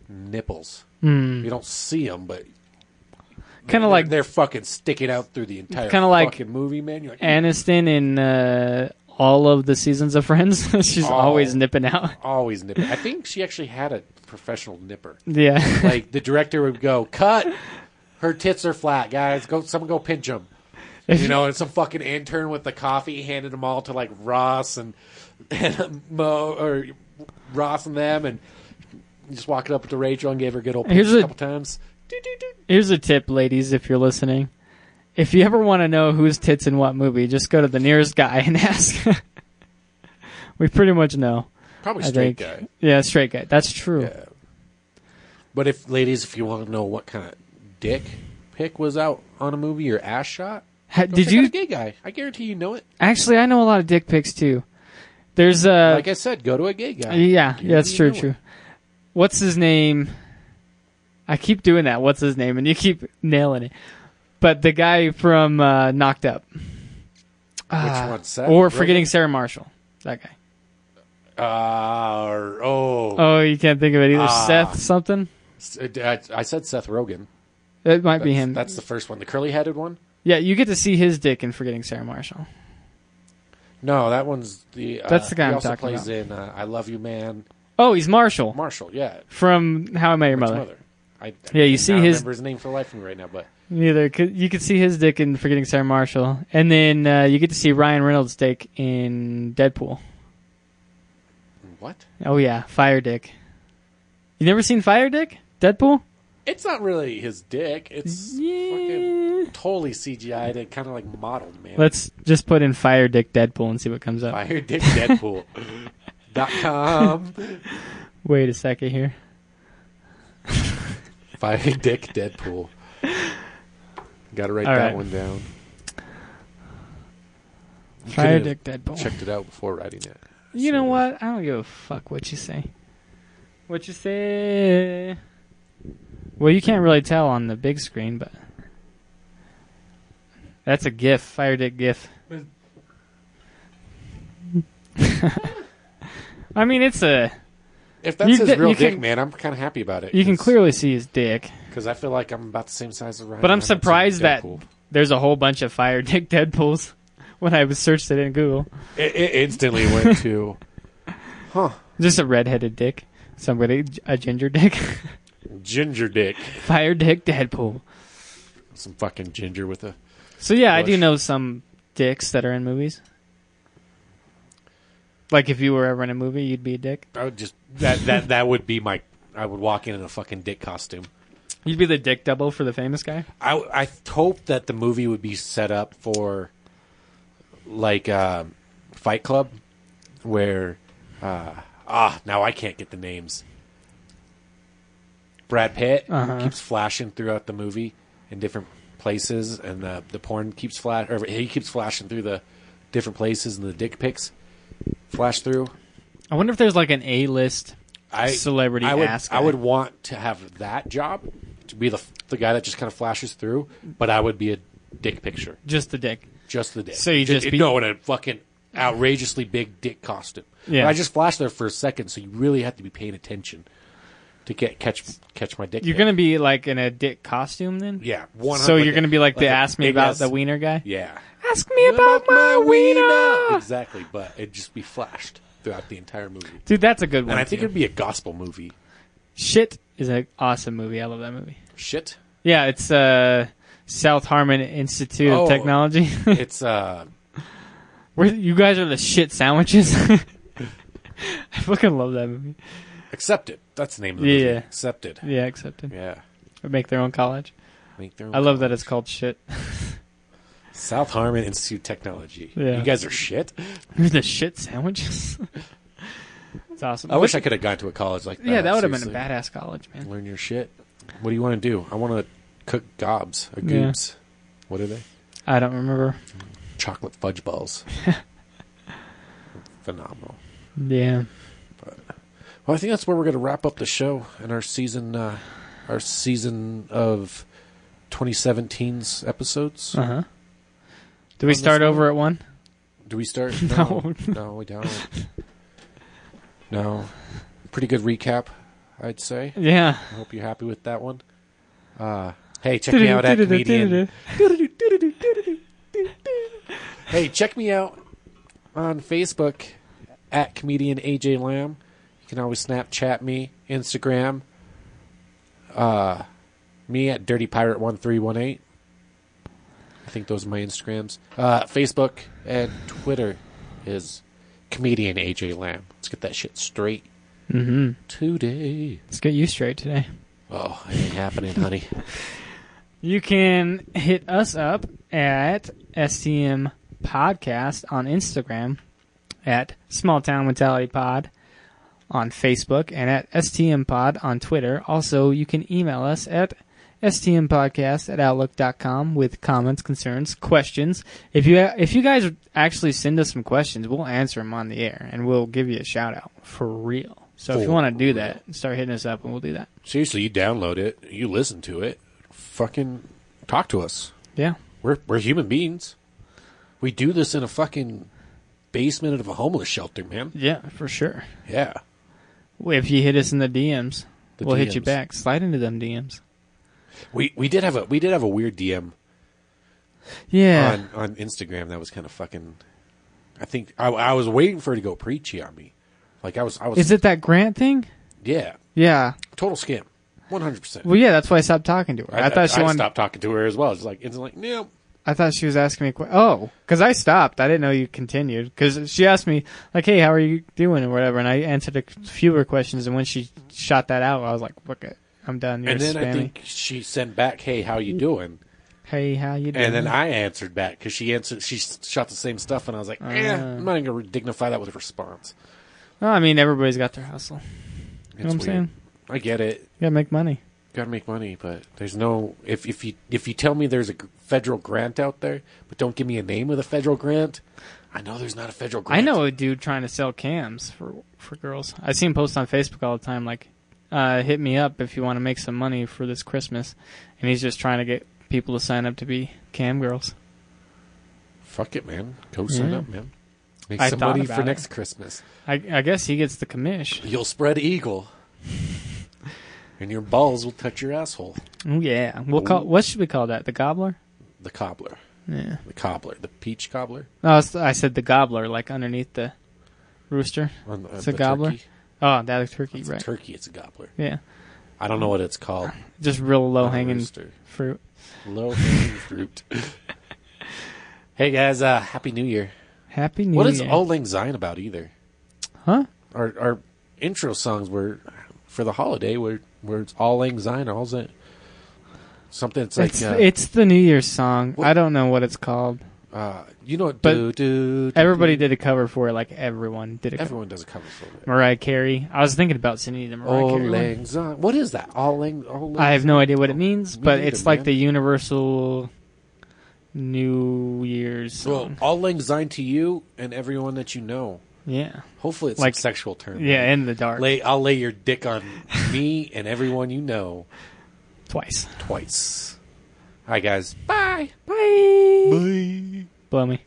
nipples. Hmm. You don't see them, but Kind of like they're fucking sticking out through the entire Kinda like fucking movie, man. You're like, Aniston in all of the seasons of Friends. She's Oh. always nipping out. always nipping. I think she actually had a professional nipper. Yeah. Like the director would go, "Cut, her tits are flat, guys. Someone go pinch them." You know, and some fucking intern with the coffee handed them all to like Ross and Mo or Ross and them, and just walked up to Rachel and gave her a good old pinch Here's a a- couple times. Here's a tip, ladies, if you're listening. If you ever want to know whose tits in what movie, just go to the nearest guy and ask. We pretty much know. Probably I straight think. guy. Yeah, straight guy. That's true. Yeah. But if you want to know what kind of dick pic was out on a movie or ass shot, go Did check out you? a gay guy? I guarantee you know it. Actually, I know a lot of dick pics too. There's Like I said, go to a gay guy. yeah, Guarantee that's you true. know True. it. What's his name? I keep doing that. What's his name? And you keep nailing it. But the guy from Knocked Up. Which one? Seth? Or Rogen? Forgetting Sarah Marshall. That guy. Oh, you can't think of it either. Seth something? I said Seth Rogen. It might be him. That's the first one, the curly-headed one. Yeah, you get to see his dick in Forgetting Sarah Marshall. No, that one's the. That's the guy he I'm also talking plays in I Love You, Man. Oh, he's Marshall Marshall, yeah. from How I Met Your Rick's Mother. Yeah, you see I his- remember his name for the life of me right now, but Neither. You could see his dick in Forgetting Sarah Marshall. And then you get to see Ryan Reynolds' dick in Deadpool. what? Oh, yeah. Fire Dick. You never seen Fire Dick? Deadpool? It's not really his dick. It's Yeah. fucking totally CGI'd and kind of like modeled, man. Let's just put in Fire Dick Deadpool and see what comes up. Fire Dick Deadpool.com. Wait a second here. Fire Dick Deadpool. Got to write All that right. one down. You Fire could've Dick Deadpool. Checked it out before writing it. You know what? I don't give a fuck what you say. What you say? Well, you can't really tell on the big screen, but that's a GIF. Fire Dick GIF. I mean, it's a. If that's You his can- real you dick, can- man, I'm kind of happy about it. You can clearly see his dick. Because I feel like I'm about the same size as Ryan. But I'm Reynolds in surprised that Deadpool. there's a whole bunch of Fire Dick Deadpools when I searched it in Google. It instantly went to, Just a redheaded dick. Somebody, a ginger dick. ginger dick. Fire Dick Deadpool. Some fucking ginger with a. So yeah, I do Bush. know some dicks that are in movies. Like if you were ever in a movie, you'd be a dick. I would just that would be my. I would walk in a fucking dick costume. You'd be the dick double for the famous guy. I hope that the movie would be set up for, like, Fight Club, where now I can't get the names. Brad Pitt keeps flashing throughout the movie in different places, and the porn keeps he keeps flashing through the different places, and the dick pics flash through. I wonder if there's like an A-list celebrity ass guy. I would want to have that job to be the guy that just kind of flashes through, but I would be a dick picture, Just the dick. just the dick. So you just be- no in a fucking outrageously big dick costume. Yeah. But I just flashed there for a second, so you really have to be paying attention to catch my dick. You're pic. gonna be like in a dick costume then? Yeah, So you're gonna be like the a ask me big about ass- the wiener guy? Yeah, Ask me about my wiener! exactly. But it'd just be flashed throughout the entire movie, Dude, that's a good one. and I think too. it'd be a gospel movie. Shit is an awesome movie. I love that movie. Shit, Yeah, it's South Harmon Institute Oh. of Technology. it's Where you guys are the shit sandwiches. I fucking love that movie. Accepted. That's the name of the movie. Yeah. Accepted. Yeah, accepted. Yeah. Make their own college. Make their own I love that college. it's called shit. South Harmon Institute of Technology. Yeah. You guys are shit. You're the shit sandwiches. It's awesome. I wish I could have gone to a college like that. Yeah, that would have been a seriously. badass college, man. Learn your shit. What do you want to do? I want to cook gobs or Yeah. goobs. What are they? I don't remember. Chocolate fudge balls. Phenomenal. Yeah. Well, I think that's where we're going to wrap up the show in our season of 2017's episodes. Uh huh. Do we On start this over at 1? Do we start? No. No, we don't. No. Pretty good recap. I'd say. Yeah. I hope you're happy with that one. Hey, check me out at Comedian. Hey, check me out on Facebook at Comedian AJ Lamb. You can always Snapchat me, Instagram, me at Dirty Pirate 1318. I think those are my Instagrams. Facebook and Twitter is Comedian AJ Lamb. Let's get that shit straight today. Let's get you straight today. Oh, it ain't happening, honey. You can hit us up at STM Podcast on Instagram, at Small Town Mentality Pod on Facebook, and at STM Pod on Twitter. Also, you can email us at stmpodcast@outlook.com with comments, concerns, questions. If you guys actually send us some questions, we'll answer them on the air, and we'll give you a shout-out for real. So if you want to do that, start hitting us up, and we'll do that. Seriously, you download it, you listen to it, fucking talk to us. Yeah. We're human beings. We do this in a fucking basement of a homeless shelter, man. Yeah, for sure. Yeah. If you hit us in the DMs, we'll hit you DMs. back. Slide into them DMs. We did have a weird DM Yeah. on Instagram that was kind of fucking. I think I was waiting for her to go preachy on me. Like I was. Is it that Grant thing? Yeah. Yeah. Total scam. 100%. Well, yeah, that's why I stopped talking to her. I thought she wanted. stopped talking to her as well. It's like no. I thought she was asking me. Because I stopped. I didn't know you continued. Because she asked me, like, "Hey, how are you doing?" or whatever, and I answered a few of her questions. And when she shot that out, I was like, "Fuck it, I'm done." You're And then spammy. I think she sent back, "Hey, how you doing?" Hey, how you doing? And then I answered back because she shot the same stuff, and I was like, I'm not even gonna dignify that with a response. Well, I mean, everybody's got their hustle. It's You know what I'm weird. saying? I get it. You gotta make money. Gotta make money, but there's no. If you tell me there's a federal grant out there, but don't give me a name of the federal grant, I know there's not a federal grant. I know a dude trying to sell cams for girls. I see him post on Facebook all the time, like, hit me up if you want to make some money for this Christmas. And he's just trying to get people to sign up to be cam girls. Fuck it, man. Go sign Yeah. up, man. Make I some thought money about for it. next Christmas. I guess he gets the commish. You'll spread eagle, and your balls will touch your asshole. Oh, yeah. What should we call that? The gobbler? The cobbler. Yeah. The cobbler. The peach cobbler. No, I said the gobbler, like underneath the rooster. It's a the gobbler. Turkey. Oh, that is turkey, It's right? a turkey. It's a gobbler. Yeah. I don't know what it's called. Just real low Not a hanging rooster. fruit. Low hanging fruit. Hey guys, Happy New Year. Happy New What Year. is Auld Lang Syne about either? Huh? Our intro songs were for the holiday where it's Auld Lang Syne or all's it something. It's like It's the New Year's song. What- I don't know what it's called. you know what? But do, Everybody did a cover for it. Like everyone did a cover. Everyone does a cover for it. Mariah Carey. I was thinking about singing the Mariah Auld Carey one. Lang Syne. What is that? Auld Lang I have no idea what it means, Me but neither, it's like man. the universal New Year's Well, song. Auld Lang Syne to you and everyone that you know. Yeah. Hopefully, it's Like- a sexual term. Yeah, in the dark. I'll lay your dick on me and everyone you know Twice. twice. All right, guys. Bye. Bye. Bye. Blow me.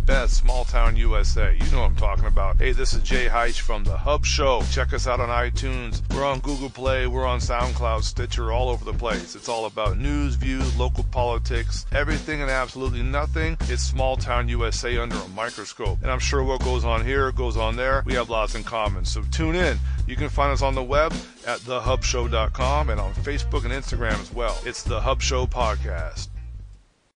best small town USA. You know what I'm talking about. Hey, this is Jay Heitch from The Hub Show. Check us out on iTunes. We're on Google Play. We're on SoundCloud, Stitcher, all over the place. It's all about news, views, local politics, everything and absolutely nothing. It's small town USA under a microscope. And I'm sure what goes on here goes on there. We have lots in common. So tune in. You can find us on the web at thehubshow.com and on Facebook and Instagram as well. It's The Hub Show Podcast.